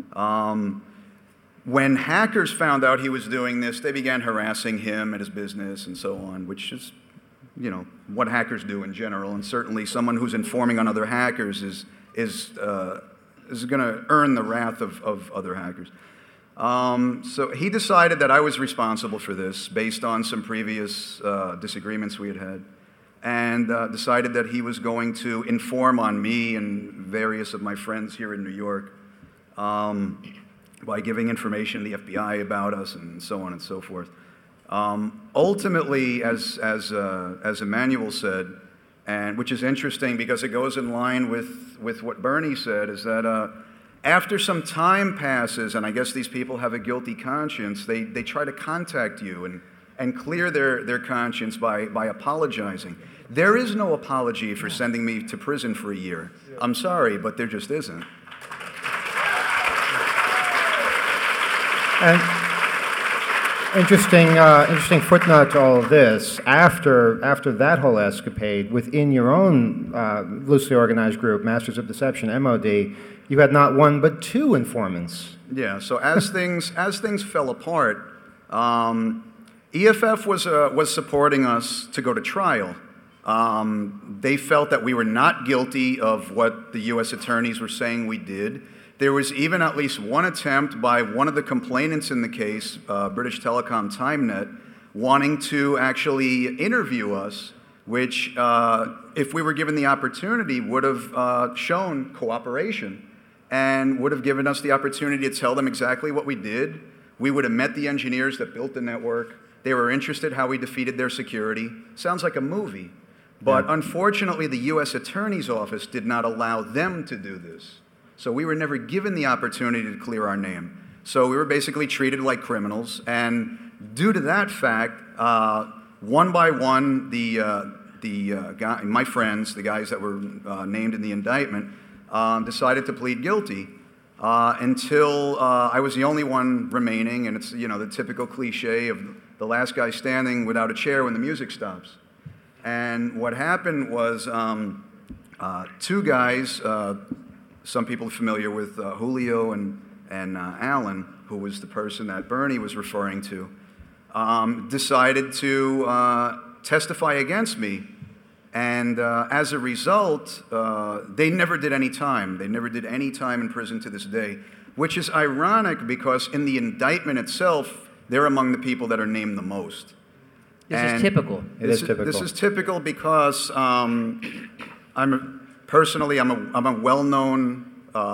When hackers found out he was doing this, they began harassing him and his business and so on, which is, what hackers do in general. And certainly someone who's informing on other hackers is going to earn the wrath of other hackers. So he decided that I was responsible for this based on some previous disagreements we had had, and decided that he was going to inform on me and various of my friends here in New York by giving information to the FBI about us and so on and so forth. Ultimately, as Emmanuel said, and which is interesting because it goes in line with what Bernie said, is that after some time passes, and I guess these people have a guilty conscience, they try to contact you and clear their conscience by apologizing. There is no apology for sending me to prison for a year. I'm sorry, but there just isn't. And interesting footnote to all of this. After that whole escapade, within your own loosely organized group, Masters of Deception, MOD, you had not one but two informants. Yeah. So as things fell apart, EFF was supporting us to go to trial. They felt that we were not guilty of what the U.S. attorneys were saying we did. There was even at least one attempt by one of the complainants in the case, British Telecom TimeNet, wanting to actually interview us, which, if we were given the opportunity, would have shown cooperation and would have given us the opportunity to tell them exactly what we did. We would have met the engineers that built the network. They were interested how we defeated their security. Sounds like a movie. But unfortunately, the U.S. Attorney's Office did not allow them to do this. So we were never given the opportunity to clear our name. So we were basically treated like criminals. And due to that fact, one by one, my friends, the guys that were named in the indictment, decided to plead guilty until I was the only one remaining. And it's the typical cliche of the last guy standing without a chair when the music stops. And what happened was two guys. Some people are familiar with Julio and Alan, who was the person that Bernie was referring to, decided to testify against me. And as a result, they never did any time. They never did any time in prison to this day, which is ironic because in the indictment itself, they're among the people that are named the most. This is typical. This is typical because Personally, I'm a well-known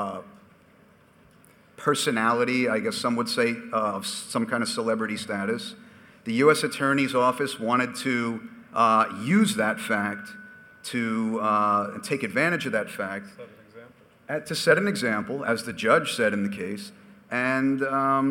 personality, I guess some would say, of some kind of celebrity status. The U.S. Attorney's Office wanted to use that fact to take advantage of that fact to set an example, as the judge said in the case. And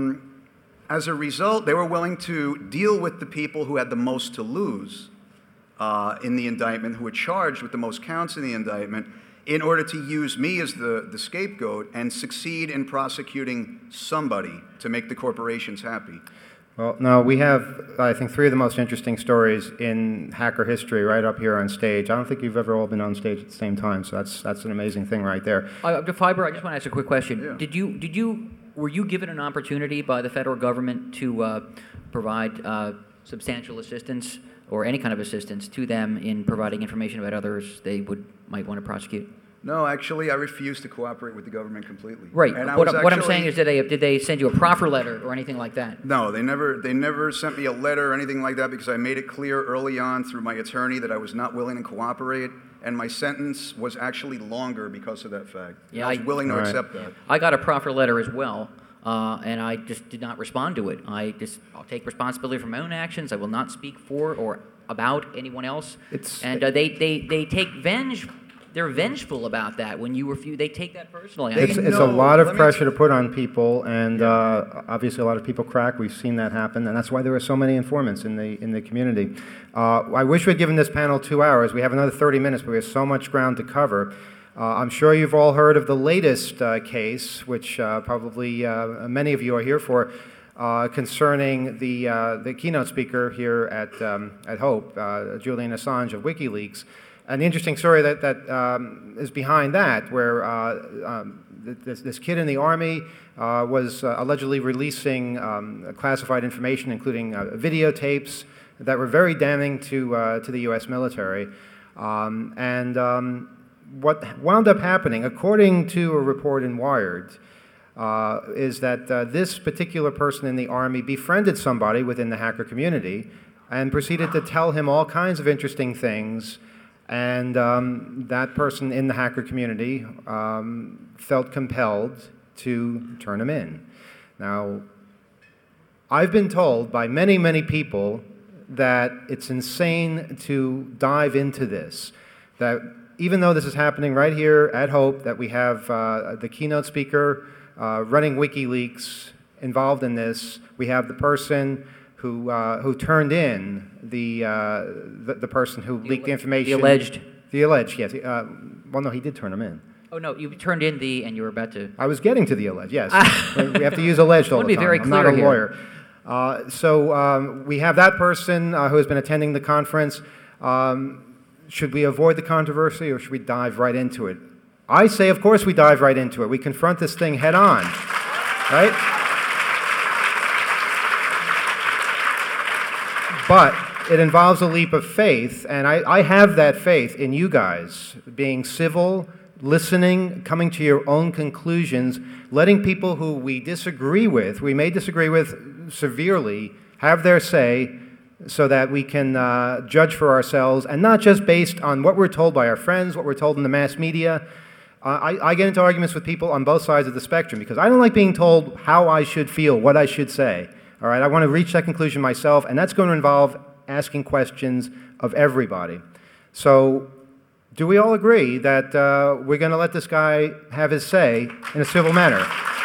as a result, they were willing to deal with the people who had the most to lose. in the indictment, who were charged with the most counts in the indictment, in order to use me as the scapegoat and succeed in prosecuting somebody to make the corporations happy. Well, no, we have, I think, three of the most interesting stories in hacker history right up here on stage. I don't think you've ever all been on stage at the same time, so that's an amazing thing right there. Fiber, I just want to ask a quick question. Yeah. Were you given an opportunity by the federal government to provide substantial assistance or any kind of assistance to them in providing information about others they might want to prosecute? No, actually, I refused to cooperate with the government completely. Right. And What I'm saying is, did they send you a proffer letter or anything like that? No, they never sent me a letter or anything like that, because I made it clear early on through my attorney that I was not willing to cooperate, and my sentence was actually longer because of that fact. Yeah, I was willing to All right. accept that. I got a proffer letter as well, and I just did not respond to it. I'll take responsibility for my own actions. I will not speak for or about anyone else. They take They're vengeful about that. When you refuse, they take that personally. It's a lot of pressure to put on people, and obviously a lot of people crack. We've seen that happen, and that's why there are so many informants in the community. I wish we'd given this panel 2 hours. We have another 30 minutes, but we have so much ground to cover. I'm sure you've all heard of the latest case, which probably many of you are here for, concerning the keynote speaker here at Hope, Julian Assange of WikiLeaks. An interesting story that is behind that, where this kid in the Army was allegedly releasing classified information, including videotapes that were very damning to the U.S. military. What wound up happening, according to a report in Wired, is that this particular person in the Army befriended somebody within the hacker community and proceeded to tell him all kinds of interesting things. And that person in the hacker community felt compelled to turn him in. Now, I've been told by many, many people that it's insane to dive into this. That even though this is happening right here at Hope, that we have the keynote speaker running WikiLeaks involved in this, we have the person who turned in the person who leaked the information. The alleged, yes. Well, no, he did turn him in. Oh, no, you turned in and you were about to... I was getting to the alleged, yes. We have to use alleged all the time. Be very I'm not a clear lawyer. So we have that person who has been attending the conference. Should we avoid the controversy, or should we dive right into it? I say, of course, we dive right into it. We confront this thing head on, right? But it involves a leap of faith, and I have that faith in you guys, being civil, listening, coming to your own conclusions, letting people who we may disagree with severely, have their say, so that we can judge for ourselves, and not just based on what we're told by our friends, what we're told in the mass media. I get into arguments with people on both sides of the spectrum, because I don't like being told how I should feel, what I should say. All right, I want to reach that conclusion myself, and that's going to involve asking questions of everybody. So, do we all agree that we're going to let this guy have his say in a civil manner?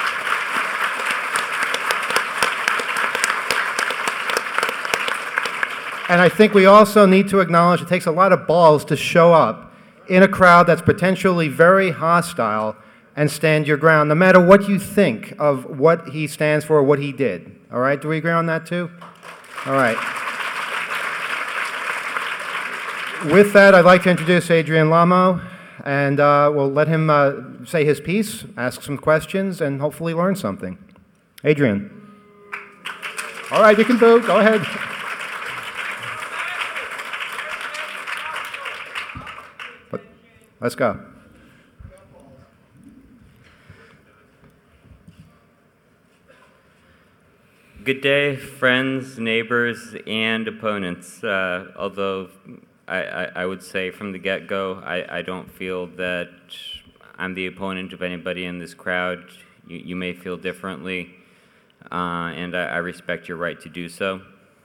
And I think we also need to acknowledge it takes a lot of balls to show up in a crowd that's potentially very hostile and stand your ground, no matter what you think of what he stands for or what he did. All right, do we agree on that too? All right. With that, I'd like to introduce Adrian Lamo, and we'll let him say his piece, ask some questions, and hopefully learn something. Adrian. All right, you can boo. Go ahead. Let's go. Good day, friends, neighbors, and opponents. Although I would say from the get-go, I don't feel that I'm the opponent of anybody in this crowd. You may feel differently, and I respect your right to do so.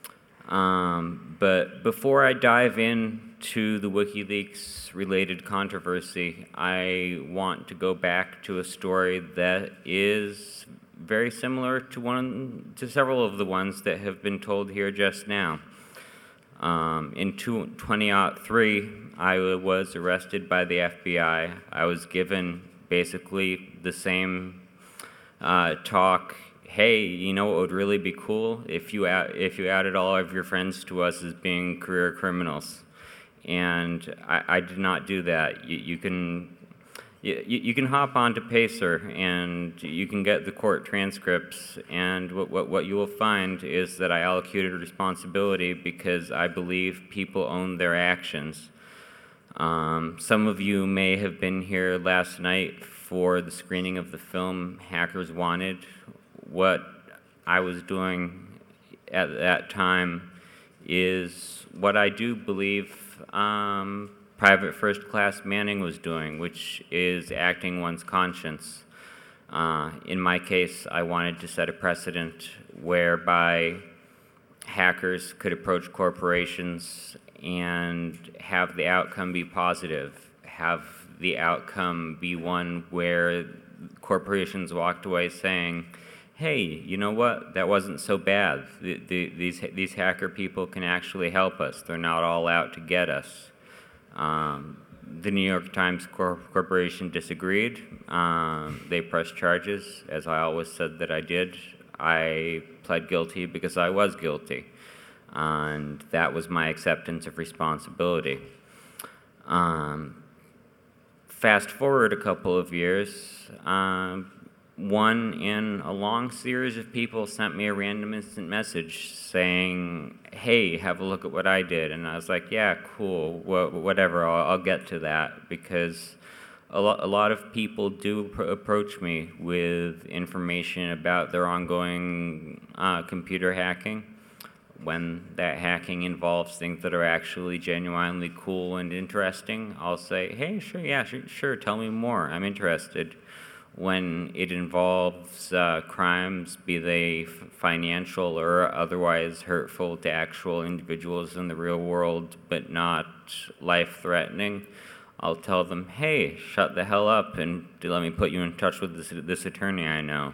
But before I dive into the WikiLeaks-related controversy, I want to go back to a story that is very similar to several of the ones that have been told here just now. In 2003, I was arrested by the FBI. I was given basically the same talk. Hey, you know what would really be cool if you added all of your friends to us as being career criminals, and I did not do that. You can hop onto Pacer and you can get the court transcripts, and what you will find is that I allocated responsibility because I believe people own their actions. Some of you may have been here last night for the screening of the film Hackers Wanted. What I was doing at that time is what I do believe Private First Class Manning was doing, which is acting one's conscience. In my case, I wanted to set a precedent whereby hackers could approach corporations and have the outcome be positive, have the outcome be one where corporations walked away saying, hey, you know what, that wasn't so bad. These hacker people can actually help us. They're not all out to get us. The New York Times Corporation disagreed. They pressed charges, as I always said that I did. I pled guilty because I was guilty, and that was my acceptance of responsibility. Fast forward a couple of years, one in a long series of people sent me a random instant message saying, hey, have a look at what I did. And I was like, yeah, cool, whatever, I'll get to that, because a lot of people do approach me with information about their ongoing computer hacking. When that hacking involves things that are actually genuinely cool and interesting, I'll say, hey, sure, tell me more, I'm interested. When it involves crimes, be they financial or otherwise hurtful to actual individuals in the real world, but not life-threatening, I'll tell them, hey, shut the hell up and let me put you in touch with this attorney I know.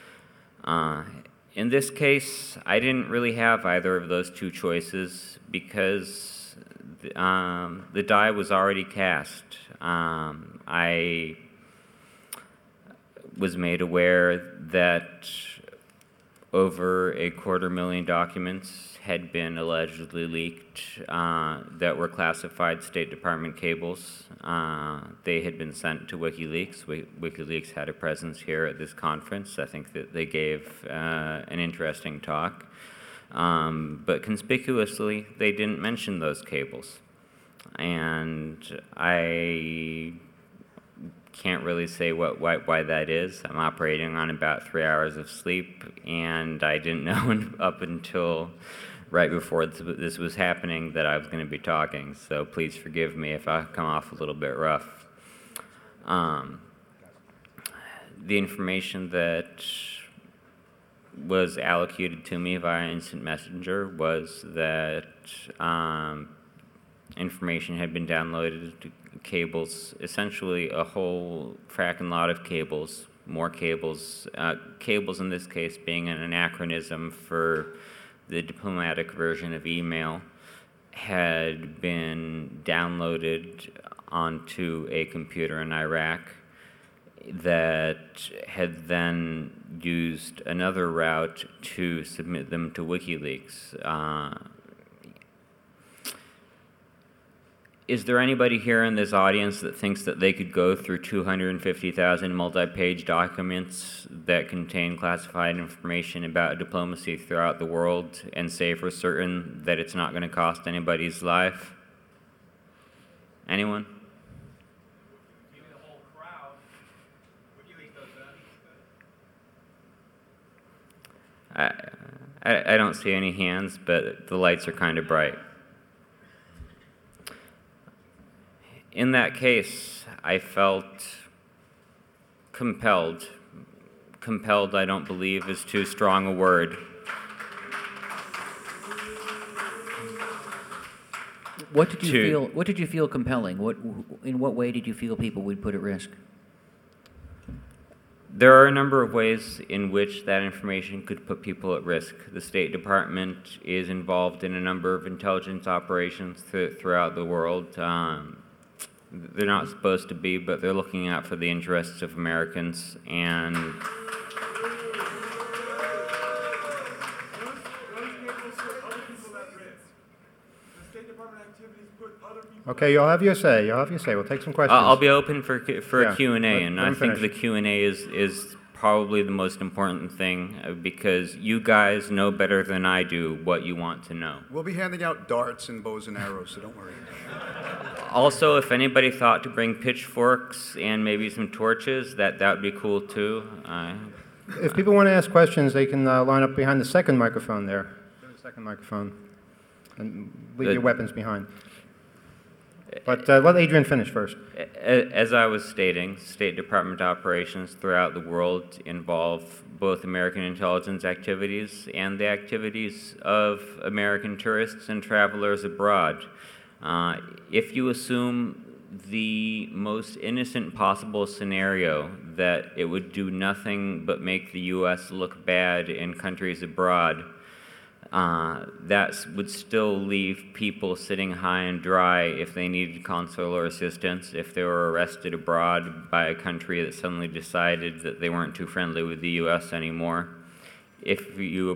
In this case, I didn't really have either of those two choices because the die was already cast. I was made aware that over 250,000 documents had been allegedly leaked that were classified State Department cables. They had been sent to WikiLeaks. WikiLeaks had a presence here at this conference. I think that they gave an interesting talk. But conspicuously, they didn't mention those cables. And I can't really say why that is. I'm operating on about 3 hours of sleep, and I didn't know up until right before this was happening that I was going to be talking, so please forgive me if I come off a little bit rough. The information that was allocated to me via instant messenger was that information had been downloaded to cables, essentially a whole fracking lot of cables, more cables, cables in this case being an anachronism for the diplomatic version of email, had been downloaded onto a computer in Iraq that had then used another route to submit them to WikiLeaks. Is there anybody here in this audience that thinks that they could go through 250,000 multi-page documents that contain classified information about diplomacy throughout the world and say for certain that it's not going to cost anybody's life? Anyone? Maybe the whole crowd. WikiLeaks does that. I don't see any hands, but the lights are kind of bright. In that case, I felt compelled. Compelled, I don't believe, is too strong a word. What did you feel compelling? In what way did you feel people would put at risk? There are a number of ways in which that information could put people at risk. The State Department is involved in a number of intelligence operations throughout the world. They're not supposed to be, but they're looking out for the interests of Americans. And Okay, you'll have your say. You'll have your say. We'll take some questions. I'll be open for Yeah. a Q&A, and I think finish. the Q&A is probably the most important thing because you guys know better than I do what you want to know. We'll be handing out darts and bows and arrows, so don't worry. Also, if anybody thought to bring pitchforks and maybe some torches, that would be cool too. If people want to ask questions, they can line up behind the second microphone there. There's a second microphone. And leave your weapons behind. But let Adrian finish first. As I was stating, State Department operations throughout the world involve both American intelligence activities and the activities of American tourists and travelers abroad. If you assume the most innocent possible scenario that it would do nothing but make the U.S. look bad in countries abroad, that would still leave people sitting high and dry if they needed consular assistance, if they were arrested abroad by a country that suddenly decided that they weren't too friendly with the U.S. anymore. If you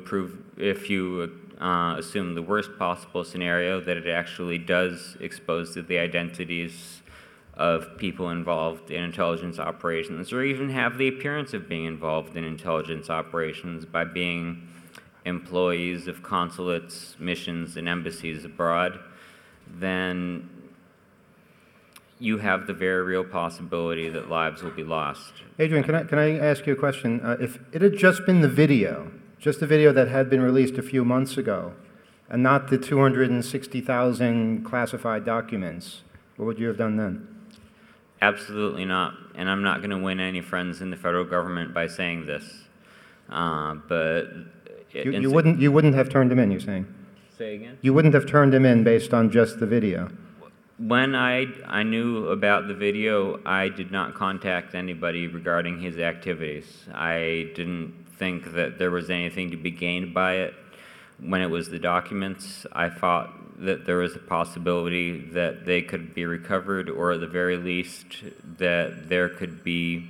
assume the worst possible scenario, that it actually does expose the identities of people involved in intelligence operations, or even have the appearance of being involved in intelligence operations by being employees of consulates, missions, and embassies abroad, then you have the very real possibility that lives will be lost. Adrian, can I ask you a question? If it had just been the video that had been released a few months ago, and not the 260,000 classified documents, what would you have done then? Absolutely not. And I'm not going to win any friends in the federal government by saying this. But You wouldn't have turned him in, you're saying? Say again? You wouldn't have turned him in based on just the video? When I knew about the video, I did not contact anybody regarding his activities. I didn't think that there was anything to be gained by it. When it was the documents, I thought that there was a possibility that they could be recovered, or at the very least, that there could be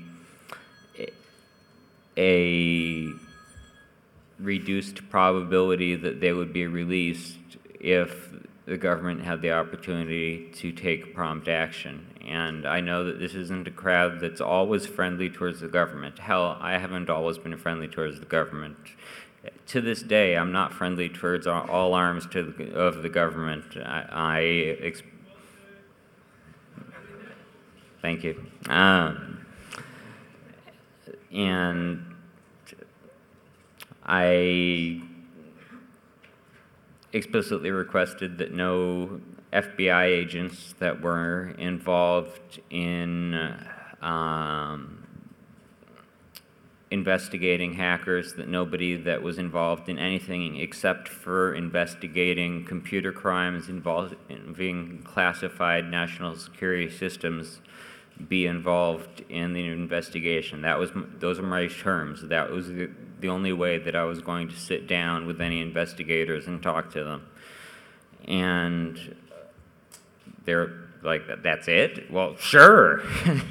a reduced probability that they would be released if the government had the opportunity to take prompt action. And I know that this isn't a crowd that's always friendly towards the government. Hell, I haven't always been friendly towards the government. To this day, I'm not friendly towards all arms of the government. Thank you. And I explicitly requested that no FBI agents that were involved in investigating hackers, that nobody that was involved in anything except for investigating computer crimes involving classified national security systems be involved in the investigation. Those are my terms. That was the only way that I was going to sit down with any investigators and talk to them. And they're like, that's it? Well, sure.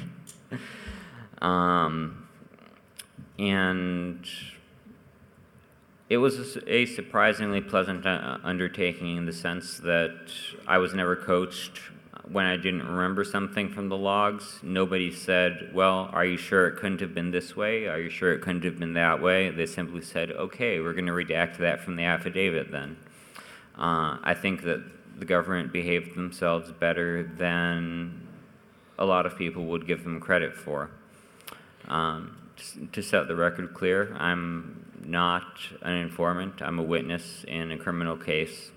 And it was a surprisingly pleasant undertaking in the sense that I was never coached. When I didn't remember something from the logs, nobody said, well, are you sure it couldn't have been this way? Are you sure it couldn't have been that way? They simply said, okay, we're going to redact that from the affidavit then. I think that the government behaved themselves better than a lot of people would give them credit for. To set the record clear, I'm not an informant. I'm a witness in a criminal case.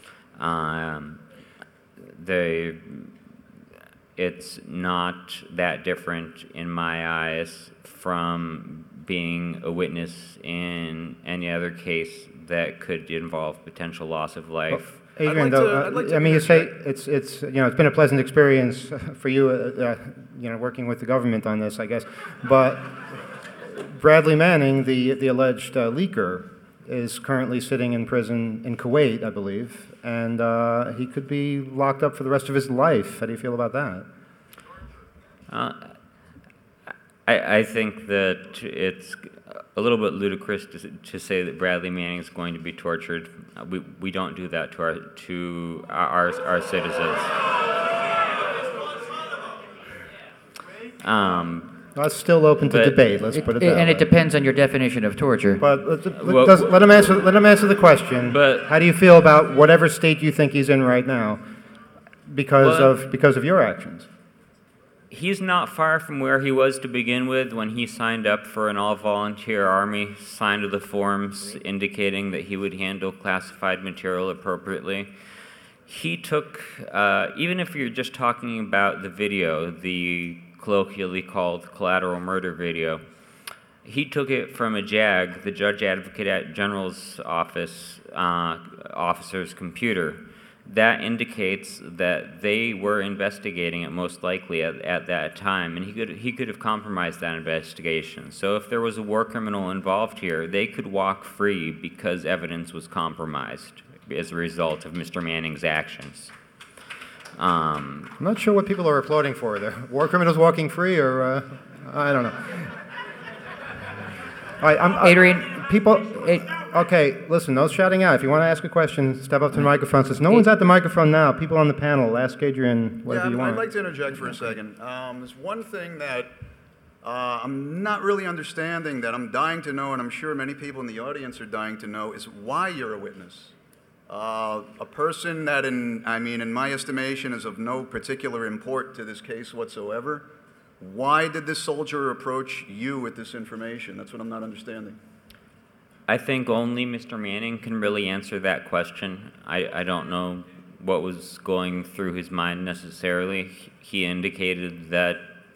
It's not that different in my eyes from being a witness in any other case that could involve potential loss of life. Well, Adrian, you say it's it's been a pleasant experience for you, working with the government on this, I guess, but Bradley Manning, the alleged leaker, is currently sitting in prison in Kuwait, I believe, and he could be locked up for the rest of his life. How do you feel about that? I think that it's a little bit ludicrous to say that Bradley Manning is going to be tortured. We don't do that to our citizens. That's still open to debate. Let's put it that way. And it depends on your definition of torture. But let him answer. Let him answer the question. But how do you feel about whatever state you think he's in right now, because of your actions? He's not far from where he was to begin with when he signed up for an all-volunteer army, signed the forms indicating that he would handle classified material appropriately. He took, even if you're just talking about the video, the colloquially called collateral murder video, he took it from a JAG, the Judge Advocate General's office, officer's computer. That indicates that they were investigating it most likely at that time, and he could have compromised that investigation. So if there was a war criminal involved here, they could walk free because evidence was compromised as a result of Mr. Manning's actions. I'm not sure what people are applauding for. The war criminals walking free, or I don't know. All right, Adrian, people. Okay, listen, no shouting out. If you want to ask a question, step up to the microphone. Since no one's at the microphone now, people on the panel, ask Adrian whatever you want. I'd like to interject for a second. There's one thing that I'm not really understanding that I'm dying to know, and I'm sure many people in the audience are dying to know, is why you're a witness. A person that, in my estimation, is of no particular import to this case whatsoever. Why did this soldier approach you with this information? That's what I'm not understanding. I think only Mr. Manning can really answer that question. I don't know what was going through his mind necessarily. He indicated that.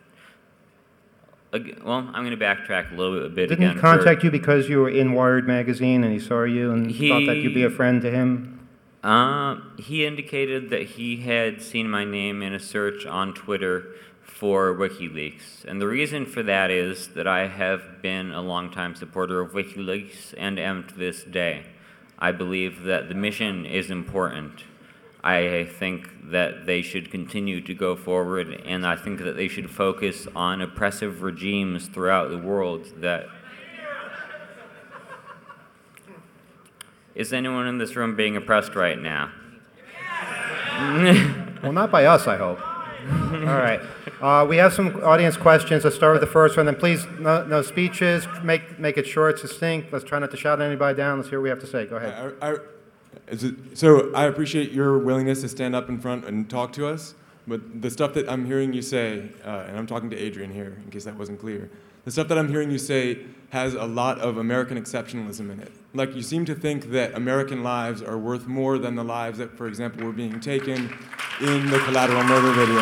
Well, I'm going to backtrack a little bit again. Didn't he contact you because you were in Wired magazine and he saw you and thought that you'd be a friend to him? He indicated that he had seen my name in a search on Twitter for WikiLeaks. And the reason for that is that I have been a longtime supporter of WikiLeaks and am to this day. I believe that the mission is important. I think that they should continue to go forward, and I think that they should focus on oppressive regimes throughout the world that... Is anyone in this room being oppressed right now? Well, not by us, I hope. All right. We have some audience questions. Let's start with the first one. Then please, no speeches. Make it short, succinct. Let's try not to shout anybody down. Let's hear what we have to say. Go ahead. So I appreciate your willingness to stand up in front and talk to us, but the stuff that I'm hearing you say, and I'm talking to Adrian here in case that wasn't clear, the stuff that I'm hearing you say has a lot of American exceptionalism in it. Like, you seem to think that American lives are worth more than the lives that, for example, were being taken in the collateral murder video.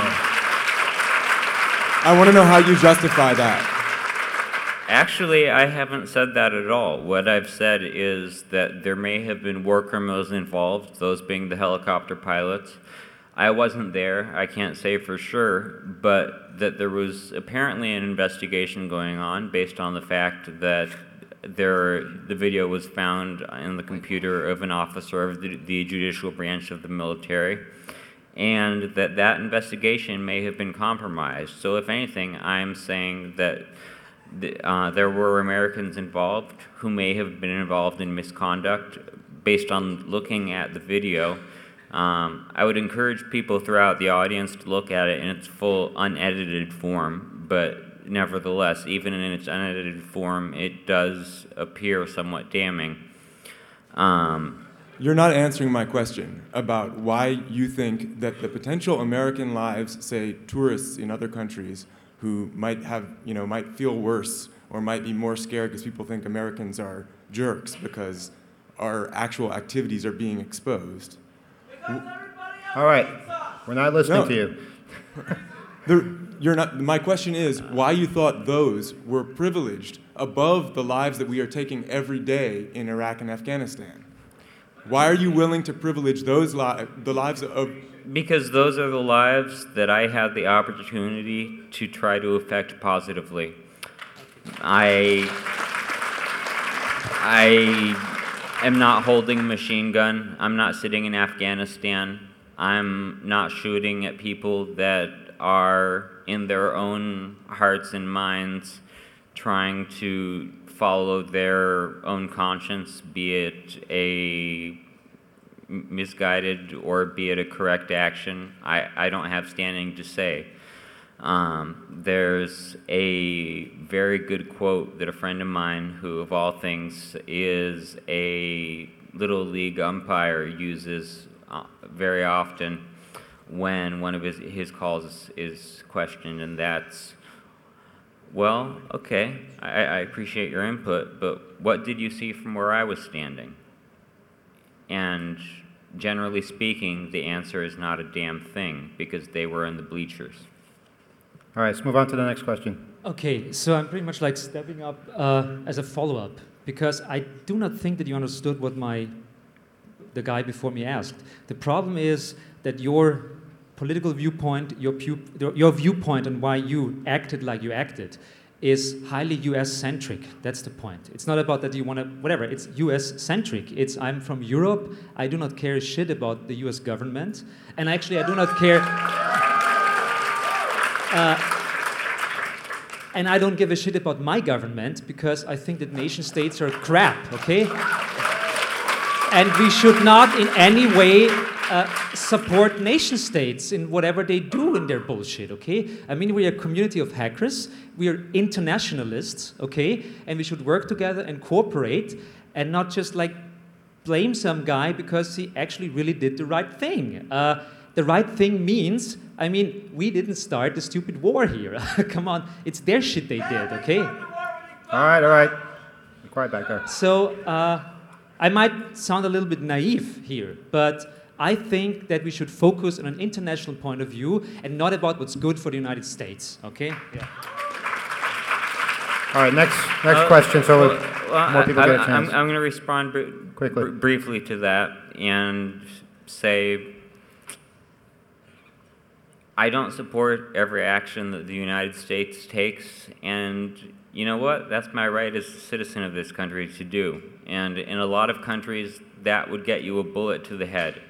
I want to know how you justify that. Actually, I haven't said that at all. What I've said is that there may have been war criminals involved, those being the helicopter pilots. I wasn't there, I can't say for sure, but that there was apparently an investigation going on based on the fact that the video was found in the computer of an officer of the judicial branch of the military, and that investigation may have been compromised. So if anything, I'm saying that there were Americans involved who may have been involved in misconduct based on looking at the video. I would encourage people throughout the audience to look at it in its full unedited form, but nevertheless, even in its unedited form, it does appear somewhat damning. You're not answering my question about why you think that the potential American lives, say tourists in other countries, who might feel worse or might be more scared because people think Americans are jerks because our actual activities are being exposed. All right, we're not listening to you. You're not. My question is why you thought those were privileged above the lives that we are taking every day in Iraq and Afghanistan. Why are you willing to privilege those the lives of? Because those are the lives that I had the opportunity to try to affect positively. I am not holding a machine gun. I'm not sitting in Afghanistan. I'm not shooting at people that are in their own hearts and minds trying to follow their own conscience, be it a misguided or be it a correct action. I don't have standing to say. There's a very good quote that a friend of mine, who of all things is a Little League umpire, uses very often when one of his calls is questioned, and that's, well, okay, I appreciate your input, but what did you see from where I was standing? And generally speaking, the answer is not a damn thing, because they were in the bleachers. All right, let's move on to the next question. Okay, so I'm pretty much like stepping up as a follow-up, because I do not think that you understood what the guy before me asked. The problem is that your political viewpoint, your viewpoint on why you acted like you acted is highly US-centric. That's the point. It's not about that you want to, whatever, it's US-centric. It's, I'm from Europe, I do not care shit about the US government, and actually I do not care, and I don't give a shit about my government because I think that nation states are crap, okay? And we should not in any way support nation states in whatever they do in their bullshit, okay? I mean, we are a community of hackers, we are internationalists, okay? And we should work together and cooperate and not just like blame some guy because he actually really did the right thing. The right thing means, I mean, we didn't start the stupid war here. Come on, it's their shit they did, okay? All right. Be quiet back there. So, I might sound a little bit naive here, but I think that we should focus on an international point of view and not about what's good for the United States, okay? Yeah. All right, next question, so more people get a chance. I'm going to respond Quickly. briefly to that and say I don't support every action that the United States takes, and you know what? That's my right as a citizen of this country to do. And in a lot of countries, that would get you a bullet to the head.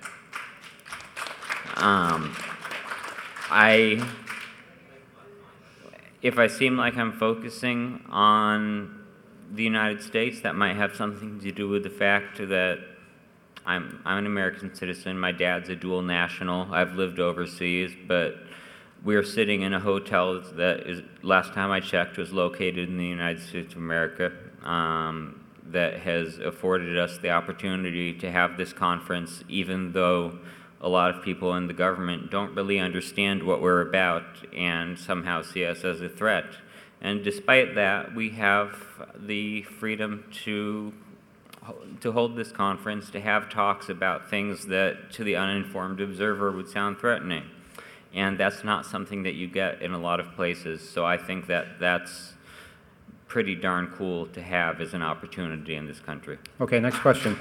If I seem like I'm focusing on the United States, that might have something to do with the fact that I'm an American citizen. My dad's a dual national. I've lived overseas, but we're sitting in a hotel that is, last time I checked, was located in the United States of America, that has afforded us the opportunity to have this conference, even though a lot of people in the government don't really understand what we're about and somehow see us as a threat. And despite that, we have the freedom to hold this conference, to have talks about things that to the uninformed observer would sound threatening. And that's not something that you get in a lot of places. So I think that that's pretty darn cool to have as an opportunity in this country. Okay, next question.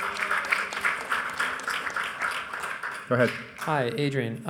Go ahead. Hi, Adrian.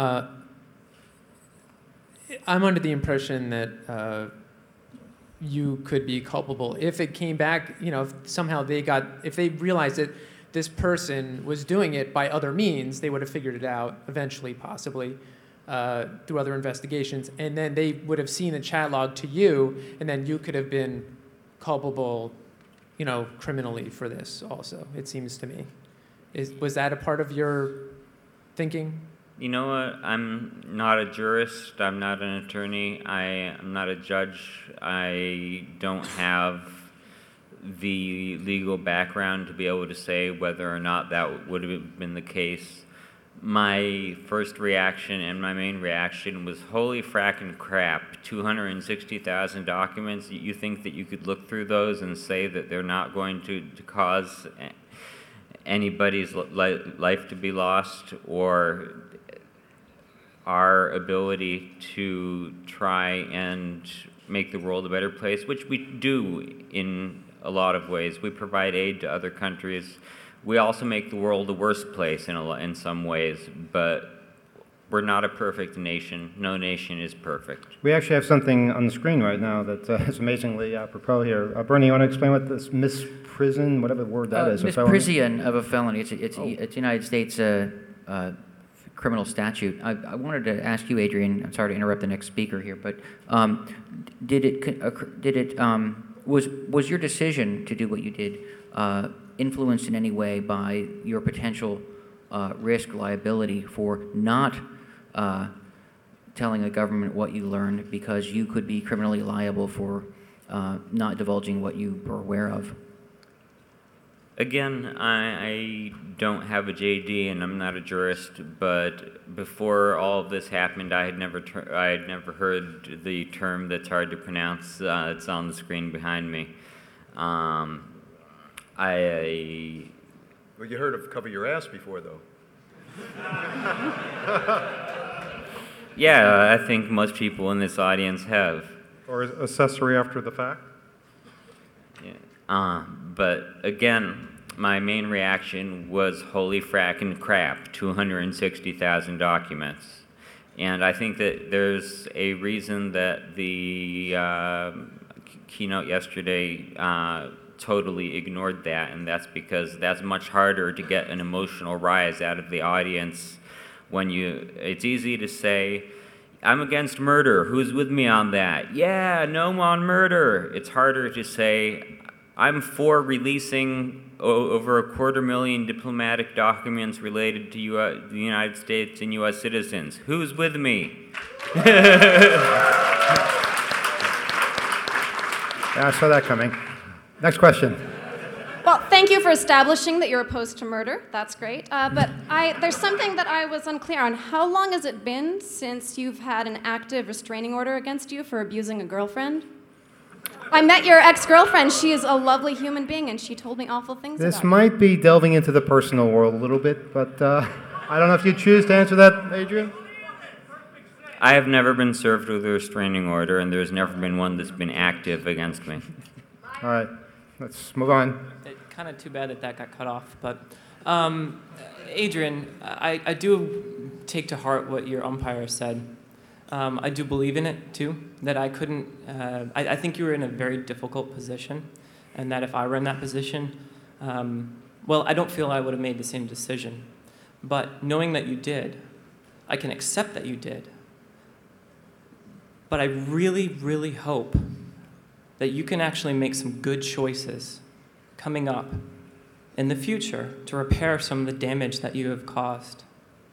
I'm under the impression that you could be culpable if it came back, you know, if somehow if they realized that this person was doing it by other means, they would have figured it out eventually, possibly, through other investigations, and then they would have seen a chat log to you, and then you could have been culpable, you know, criminally for this also, it seems to me. Was that a part of your thinking? You know what? I'm not a jurist. I'm not an attorney. I am not a judge. I don't have the legal background to be able to say whether or not that would have been the case. My first reaction and my main reaction was, holy frackin' crap, 260,000 documents. You think that you could look through those and say that they're not going to cause anybody's life to be lost, or our ability to try and make the world a better place, which we do in a lot of ways. We provide aid to other countries. We also make the world a worse place in some ways, but we're not a perfect nation. No nation is perfect. We actually have something on the screen right now that is amazingly apropos here. Bernie, you want to explain what this misprison, whatever word that is? Misprision of a felony. It's United States criminal statute. I wanted to ask you, Adrian. I'm sorry to interrupt the next speaker here, but was your decision to do what you did influenced in any way by your potential risk liability for not telling the government what you learned because you could be criminally liable for not divulging what you were aware of? Again, I don't have a JD and I'm not a jurist, but before all of this happened, I had never heard the term that's hard to pronounce. It's on the screen behind me. Well, you heard of cover your ass before, though. Yeah, I think most people in this audience have. Or accessory after the fact? Yeah. But again, my main reaction was holy frackin' crap, 260,000 documents. And I think that there's a reason that the keynote yesterday totally ignored that, and that's because that's much harder to get an emotional rise out of the audience when it's easy to say, I'm against murder, who's with me on that? Yeah, no on murder. It's harder to say, I'm for releasing over 250,000 diplomatic documents related to the United States and U.S. citizens. Who's with me? Yeah, I saw that coming. Next question. Well, thank you for establishing that you're opposed to murder. That's great. But there's something that I was unclear on. How long has it been since you've had an active restraining order against you for abusing a girlfriend? I met your ex-girlfriend. She is a lovely human being, and she told me awful things about you. This might be delving into the personal world a little bit, but I don't know if you choose to answer that, Adrian? I have never been served with a restraining order, and there's never been one that's been active against me. All right, let's move on. Kind of too bad that got cut off, but Adrian, I do take to heart what your umpire said. I do believe in it, too, that I couldn't, I think you were in a very difficult position, and that if I were in that position, well, I don't feel I would have made the same decision. But knowing that you did, I can accept that you did. But I really, really hope that you can actually make some good choices coming up in the future to repair some of the damage that you have caused.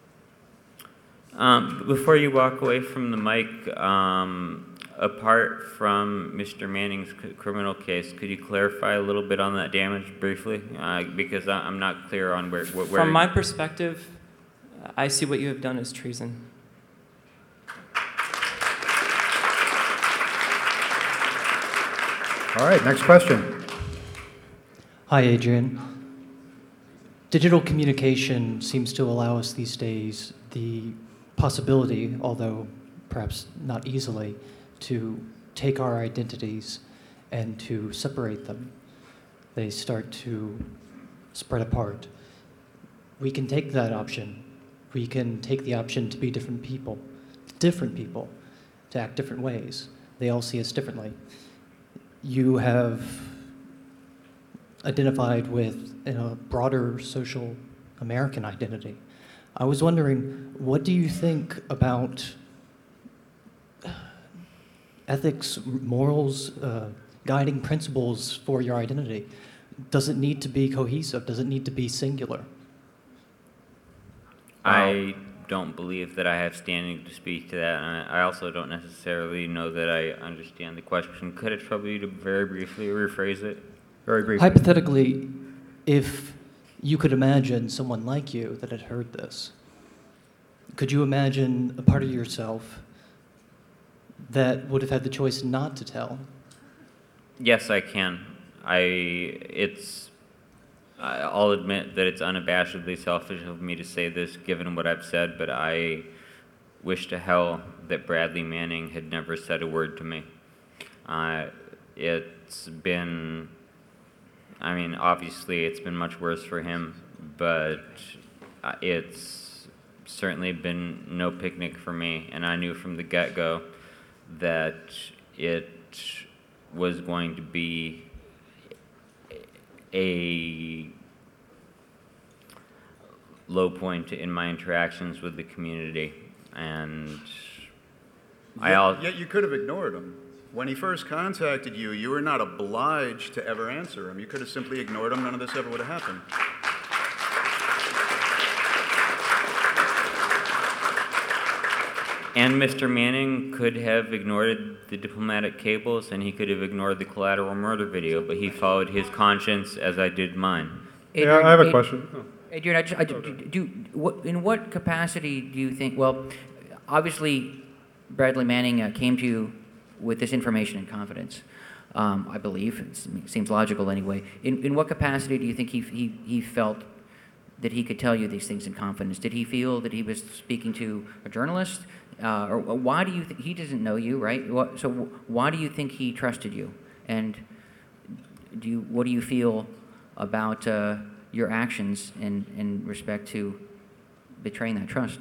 Before you walk away from the mic, apart from Mr. Manning's criminal case, could you clarify a little bit on that damage briefly? Because I'm not clear on where... From my perspective, I see what you have done as treason. All right, next question. Hi, Adrian. Digital communication seems to allow us these days the possibility, although perhaps not easily, to take our identities and to separate them. They start to spread apart. We can take that option. We can take the option to be different people, to act different ways. They all see us differently. You have identified with a broader social American identity. I was wondering, what do you think about ethics, morals, guiding principles for your identity? Does it need to be cohesive? Does it need to be singular? I don't believe that I have standing to speak to that, and I also don't necessarily know that I understand the question. Could it trouble you to very briefly rephrase it? Very briefly. Hypothetically, if you could imagine someone like you that had heard this, could you imagine a part of yourself that would have had the choice not to tell? Yes, I can. I'll admit that it's unabashedly selfish of me to say this, given what I've said, but I wish to hell that Bradley Manning had never said a word to me. It's been, obviously it's been much worse for him, but it's certainly been no picnic for me, and I knew from the get-go that it was going to be a low point in my interactions with the community, and Yet you could have ignored him. When he first contacted you, you were not obliged to ever answer him. You could have simply ignored him. None of this ever would have happened. And Mr. Manning could have ignored the diplomatic cables, and he could have ignored the collateral murder video, but he followed his conscience as I did mine. Adrian, I have a question. Adrian, in what capacity do you think, well, obviously Bradley Manning came to you with this information in confidence, I believe. It seems logical anyway. In what capacity do you think he felt that he could tell you these things in confidence? Did he feel that he was speaking to a journalist? Or why do you think he doesn't know you, right? So why do you think he trusted you? And what do you feel about your actions in respect to betraying that trust?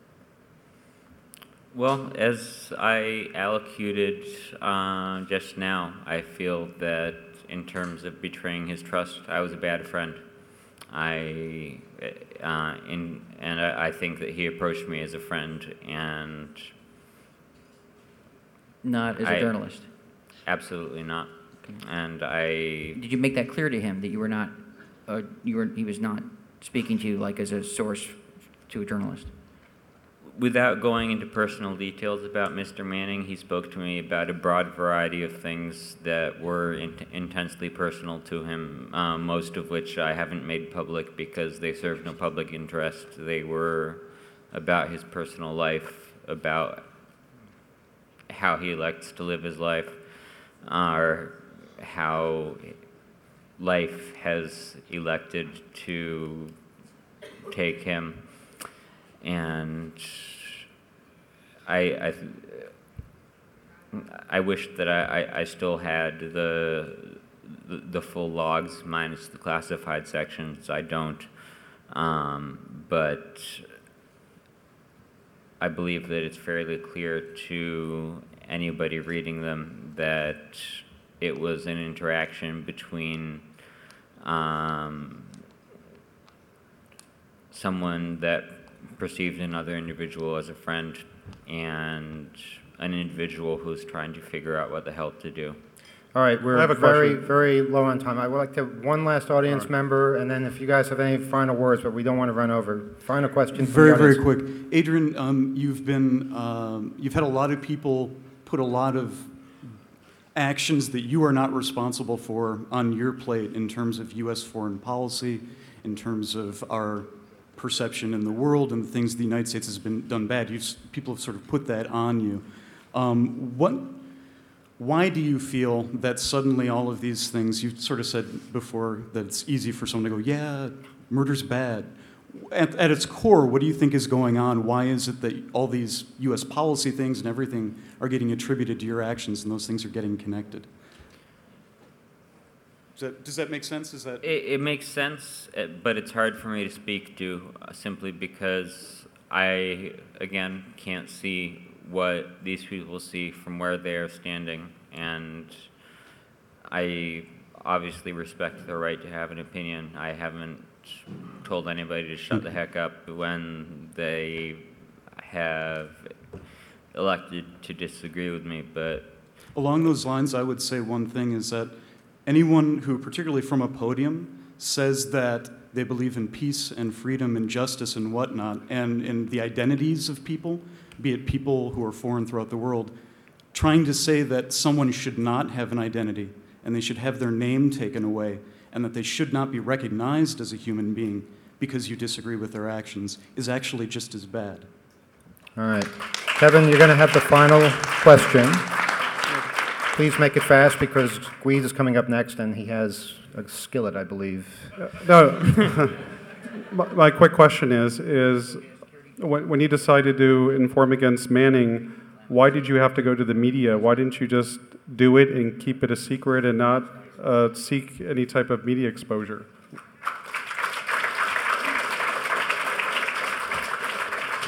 Well, as I allocated just now, I feel that in terms of betraying his trust, I was a bad friend. I think that he approached me as a friend and not as a journalist. Absolutely not. And did you make that clear to him that you were not he was not speaking to you like as a source to a journalist? Without going into personal details about Mr. Manning, he spoke to me about a broad variety of things that were intensely personal to him, most of which I haven't made public because they served no public interest. They were about his personal life, about how he elects to live his life, or how life has elected to take him. And I wish that I still had the full logs minus the classified sections. I don't, but I believe that it's fairly clear to anybody reading them that it was an interaction between someone that perceived another individual as a friend and an individual who's trying to figure out what the hell to do. All right, we're I have a very, question. very low on time. I would like to have one last audience member, and then if you guys have any final words, but we don't want to run over. Final question. Very, very quick. Adrian, you've had a lot of people put a lot of actions that you are not responsible for on your plate in terms of U.S. foreign policy, in terms of our perception in the world and the things the United States has done bad. People have sort of put that on you. Why do you feel that suddenly all of these things, you sort of said before that it's easy for someone to go, yeah, murder's bad. At its core, what do you think is going on? Why is it that all these U.S. policy things and everything are getting attributed to your actions and those things are getting connected? Does that make sense? It makes sense, but it's hard for me to speak to simply because I, again, can't see what these people see from where they are standing, and I obviously respect their right to have an opinion. I haven't told anybody to shut the heck up when they have elected to disagree with me, but... Along those lines, I would say one thing is that anyone who, particularly from a podium, says that they believe in peace and freedom and justice and whatnot, and in the identities of people, be it people who are foreign throughout the world, trying to say that someone should not have an identity and they should have their name taken away and that they should not be recognized as a human being because you disagree with their actions is actually just as bad. All right. Kevin, you're going to have the final question. Please make it fast because Guiz is coming up next and he has a skillet, I believe. No. My quick question is when you decided to inform against Manning, why did you have to go to the media? Why didn't you just do it and keep it a secret and not seek any type of media exposure?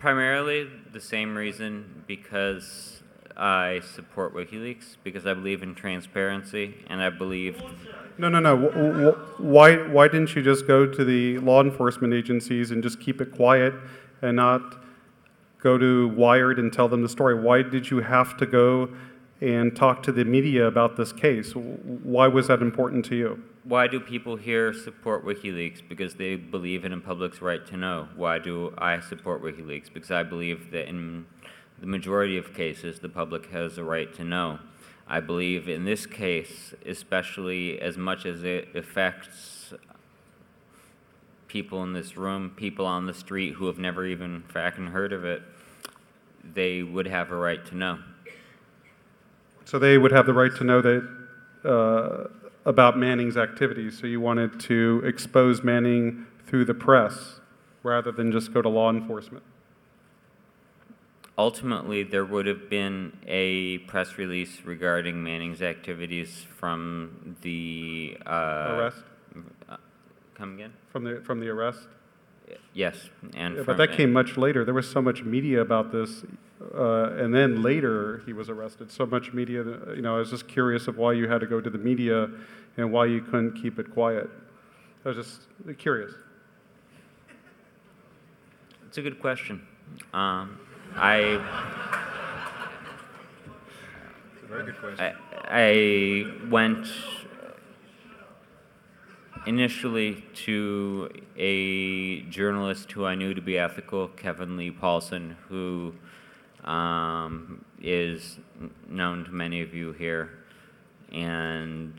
Primarily the same reason, because I support WikiLeaks, because I believe in transparency, and I believe... No. Why didn't you just go to the law enforcement agencies and just keep it quiet and not go to Wired and tell them the story? Why did you have to go and talk to the media about this case? Why was that important to you? Why do people here support WikiLeaks? Because they believe in a public's right to know. Why do I support WikiLeaks? Because I believe that in the majority of cases, the public has a right to know. I believe in this case, especially as much as it affects people in this room, people on the street who have never even fucking heard of it, they would have a right to know. So they would have the right to know that about Manning's activities, so you wanted to expose Manning through the press rather than just go to law enforcement? Ultimately, there would have been a press release regarding Manning's activities from the... arrest? Come again? From the arrest? Yes. But that came much later. There was so much media about this, and then later he was arrested. So much media, I was just curious of why you had to go to the media and why you couldn't keep it quiet. I was just curious. It's a good question. It's a very good question. I went initially to a journalist who I knew to be ethical, Kevin Lee Paulson, who is known to many of you here, and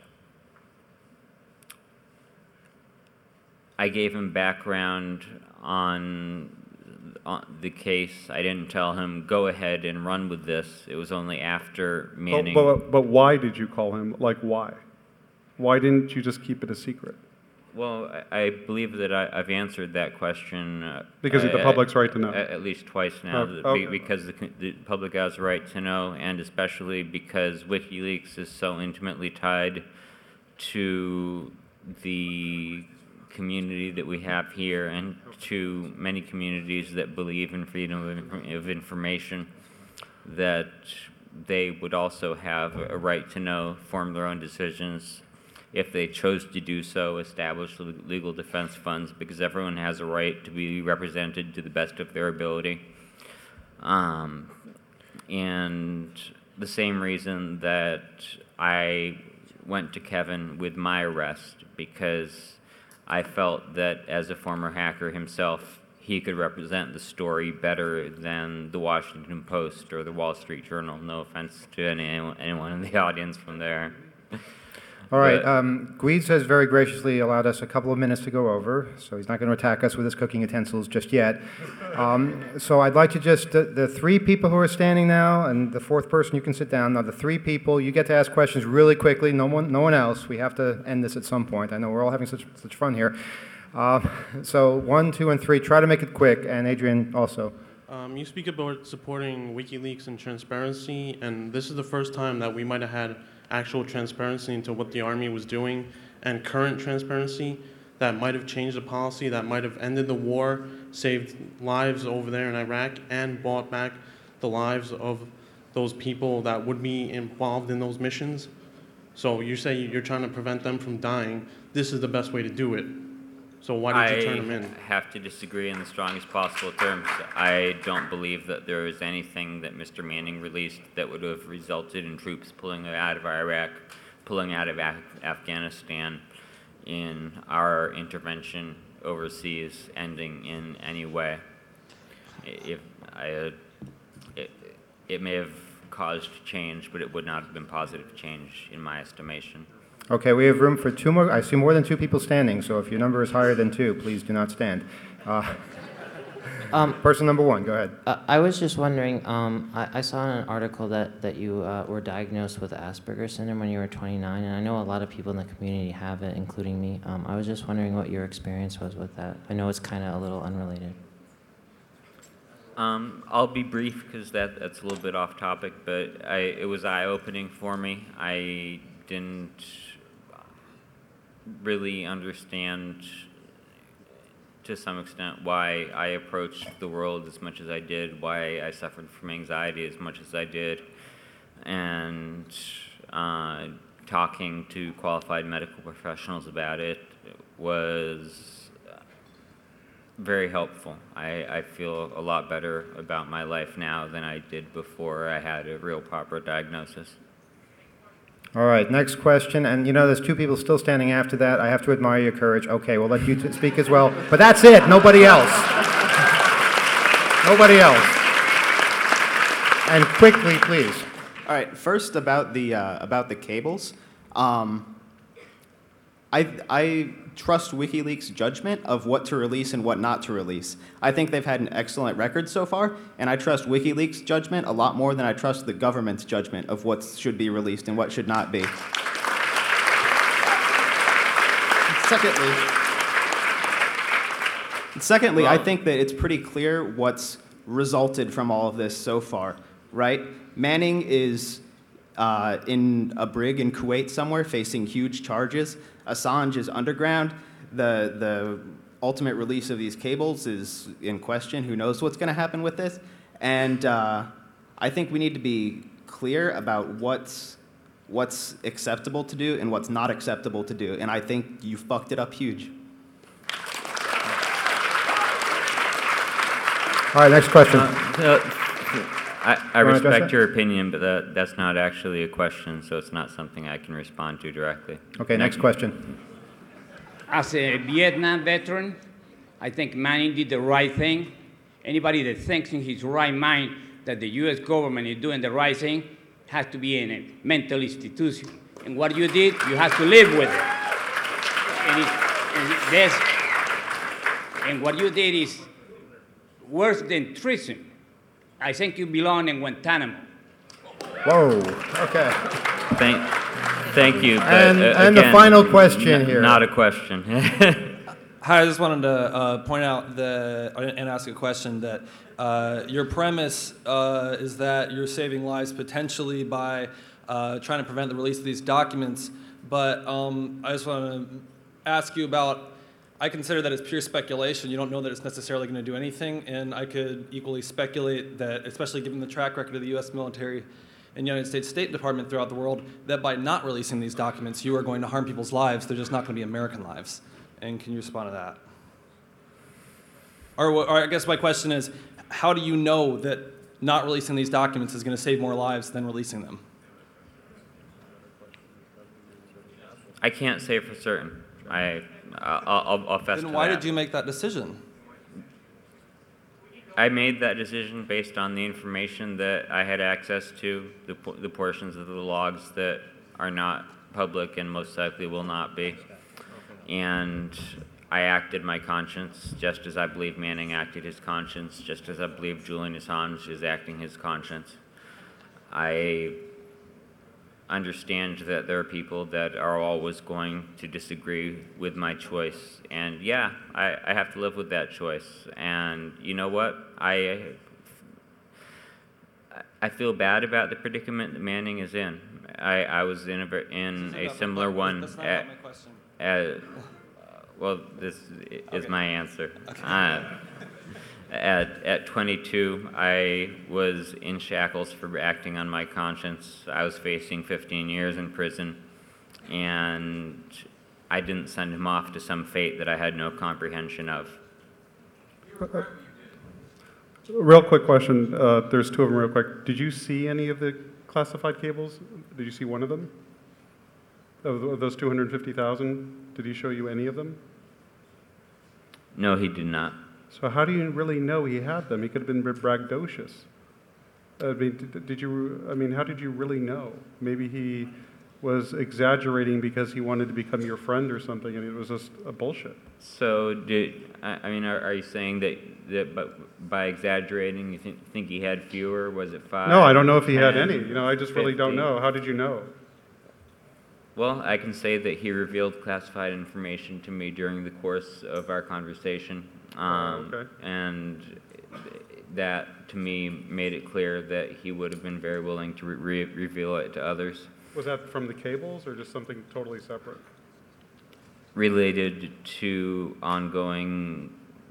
I gave him background on the case. I didn't tell him, go ahead and run with this. It was only after Manning... But why did you call him? Like, why? Why didn't you just keep it a secret? Well, I believe that I've answered that question. Because of the public's right to know. At least twice now. Okay. Because the public has a right to know, and especially because WikiLeaks is so intimately tied to the community that we have here and to many communities that believe in freedom of information, that they would also have a right to know, form their own decisions, if they chose to do so, establish legal defense funds, because everyone has a right to be represented to the best of their ability. And the same reason that I went to Kevin with my arrest, because I felt that as a former hacker himself, he could represent the story better than the Washington Post or the Wall Street Journal. No offense to anyone in the audience from there. All right, Guides has very graciously allowed us a couple of minutes to go over, so he's not going to attack us with his cooking utensils just yet. So I'd like to just, the three people who are standing now, and the fourth person, you can sit down. Now, the three people, you get to ask questions really quickly, no one else. We have to end this at some point. I know we're all having such fun here. So 1, 2, and 3, try to make it quick, and Adrian also. You speak about supporting WikiLeaks and transparency, and this is the first time that we might have had actual transparency into what the Army was doing, and current transparency that might have changed the policy, that might have ended the war, saved lives over there in Iraq, and brought back the lives of those people that would be involved in those missions. So you say you're trying to prevent them from dying. This is the best way to do it. So why did you turn them in? I have to disagree in the strongest possible terms. I don't believe that there is anything that Mr. Manning released that would have resulted in troops pulling out of Iraq, pulling out of Afghanistan, in our intervention overseas ending in any way. It may have caused change, but it would not have been positive change in my estimation. Okay, we have room for two more. I see more than two people standing, so if your number is higher than two, please do not stand. Person number one, go ahead. I was just wondering, I saw in an article that you were diagnosed with Asperger's syndrome when you were 29, and I know a lot of people in the community have it, including me. I was just wondering what your experience was with that. I know it's kind of a little unrelated. I'll be brief because that's a little bit off topic, but it was eye-opening for me. I didn't really understand to some extent, why I approached the world as much as I did, why I suffered from anxiety as much as I did, and talking to qualified medical professionals about it was very helpful. I feel a lot better about my life now than I did before I had a real proper diagnosis. All right, next question. And you know, there's two people still standing after that. I have to admire your courage. Okay, we'll let you speak as well. But that's it, nobody else. Nobody else. And quickly, please. All right, first about the cables. I trust WikiLeaks' judgment of what to release and what not to release. I think they've had an excellent record so far, and I trust WikiLeaks' judgment a lot more than I trust the government's judgment of what should be released and what should not be. Secondly, I think that it's pretty clear what's resulted from all of this so far, right? Manning is in a brig in Kuwait somewhere facing huge charges. Assange is underground. The ultimate release of these cables is in question. Who knows what's going to happen with this? And I think we need to be clear about what's acceptable to do and what's not acceptable to do. And I think you fucked it up huge. All right, next question. I respect your opinion, but that's not actually a question, so it's not something I can respond to directly. Okay, next question. As a Vietnam veteran, I think Manning did the right thing. Anybody that thinks in his right mind that the U.S. government is doing the right thing has to be in a mental institution. And what you did, you have to live with it. And what you did is worse than treason. I think you belong in Guantanamo. Whoa, okay. Thank you. And again, the final question here. Not a question. Hi, I just wanted to point out and ask a question that your premise is that you're saving lives potentially by trying to prevent the release of these documents, but I just want to ask you about, I consider that it's pure speculation. You don't know that it's necessarily going to do anything, and I could equally speculate that, especially given the track record of the U.S. military and United States State Department throughout the world, that by not releasing these documents, you are going to harm people's lives. They're just not going to be American lives. And can you respond to that? Or I guess my question is, how do you know that not releasing these documents is going to save more lives than releasing them? I can't say for certain. I'll fess to that. Then why did you make that decision? I made that decision based on the information that I had access to, the portions of the logs that are not public and most likely will not be. And I acted my conscience just as I believe Manning acted his conscience, just as I believe Julian Assange is acting his conscience. I understand that there are people that are always going to disagree with my choice, and yeah, I have to live with that choice. And you know what? I feel bad about the predicament that Manning is in. I was in a similar one. That's not my question. Well, this is my answer. At 22, I was in shackles for acting on my conscience. I was facing 15 years in prison, and I didn't send him off to some fate that I had no comprehension of. Real quick question. There's two of them real quick. Did you see any of the classified cables? Did you see one of them? Of those 250,000, did he show you any of them? No, he did not. So how do you really know he had them? He could have been braggadocious. I mean, how did you really know? Maybe he was exaggerating because he wanted to become your friend or something, and it was just a bullshit. So, are you saying that by exaggerating, you think he had fewer? Was it 5? No, I don't know if he had 10, any. I just really don't know. How did you know? Well, I can say that he revealed classified information to me during the course of our conversation. Okay. And that, to me, made it clear that he would have been very willing to reveal it to others. Was that from the cables or just something totally separate? Related to ongoing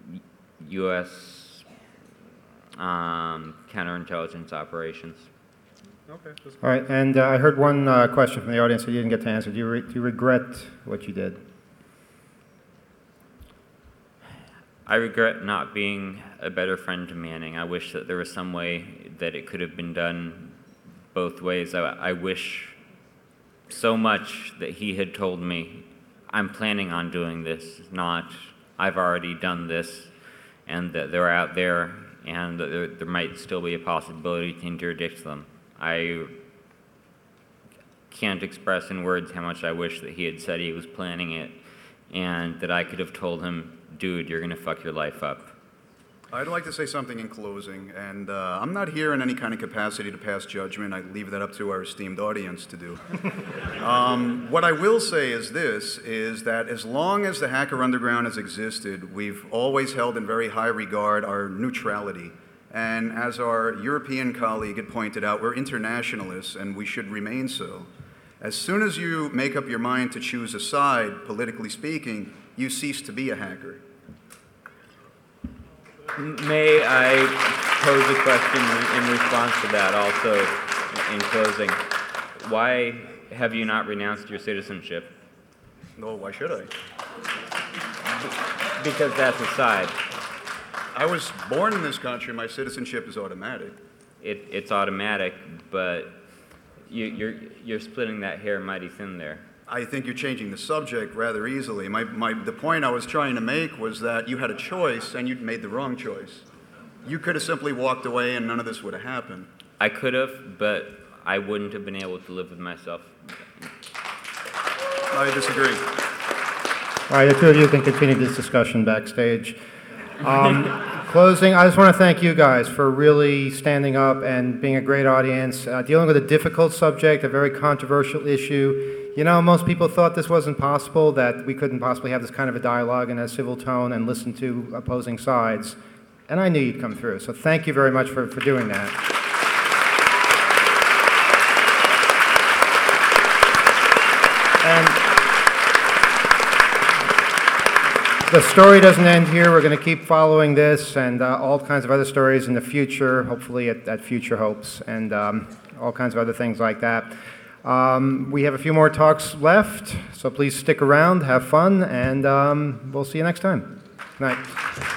U.S. Counterintelligence operations. Okay. All right, and I heard one question from the audience that you didn't get to answer. Do you regret what you did? I regret not being a better friend to Manning. I wish that there was some way that it could have been done both ways. I wish so much that he had told me, I'm planning on doing this, not I've already done this, and that they're out there, and that there might still be a possibility to interdict them. I can't express in words how much I wish that he had said he was planning it, and that I could have told him, dude, you're going to fuck your life up. I'd like to say something in closing, and I'm not here in any kind of capacity to pass judgment. I leave that up to our esteemed audience to do. What I will say is this, is that as long as the Hacker Underground has existed, we've always held in very high regard our neutrality. And as our European colleague had pointed out, we're internationalists, and we should remain so. As soon as you make up your mind to choose a side, politically speaking, you cease to be a hacker. May I pose a question in response to that also in closing? Why have you not renounced your citizenship? No, why should I? Because that's a side. I was born in this country. My citizenship is automatic. It's automatic, but you're splitting that hair mighty thin there. I think you're changing the subject rather easily. The point I was trying to make was that you had a choice and you made the wrong choice. You could have simply walked away and none of this would have happened. I could have, but I wouldn't have been able to live with myself. I disagree. All right, the two of you can continue this discussion backstage. Closing, I just want to thank you guys for really standing up and being a great audience, dealing with a difficult subject, a very controversial issue. You know, most people thought this wasn't possible, that we couldn't possibly have this kind of a dialogue in a civil tone and listen to opposing sides. And I knew you'd come through, so thank you very much for doing that. And the story doesn't end here. We're going to keep following this and all kinds of other stories in the future, hopefully at Future Hopes, and all kinds of other things like that. We have a few more talks left, so please stick around, have fun, and we'll see you next time. Good night.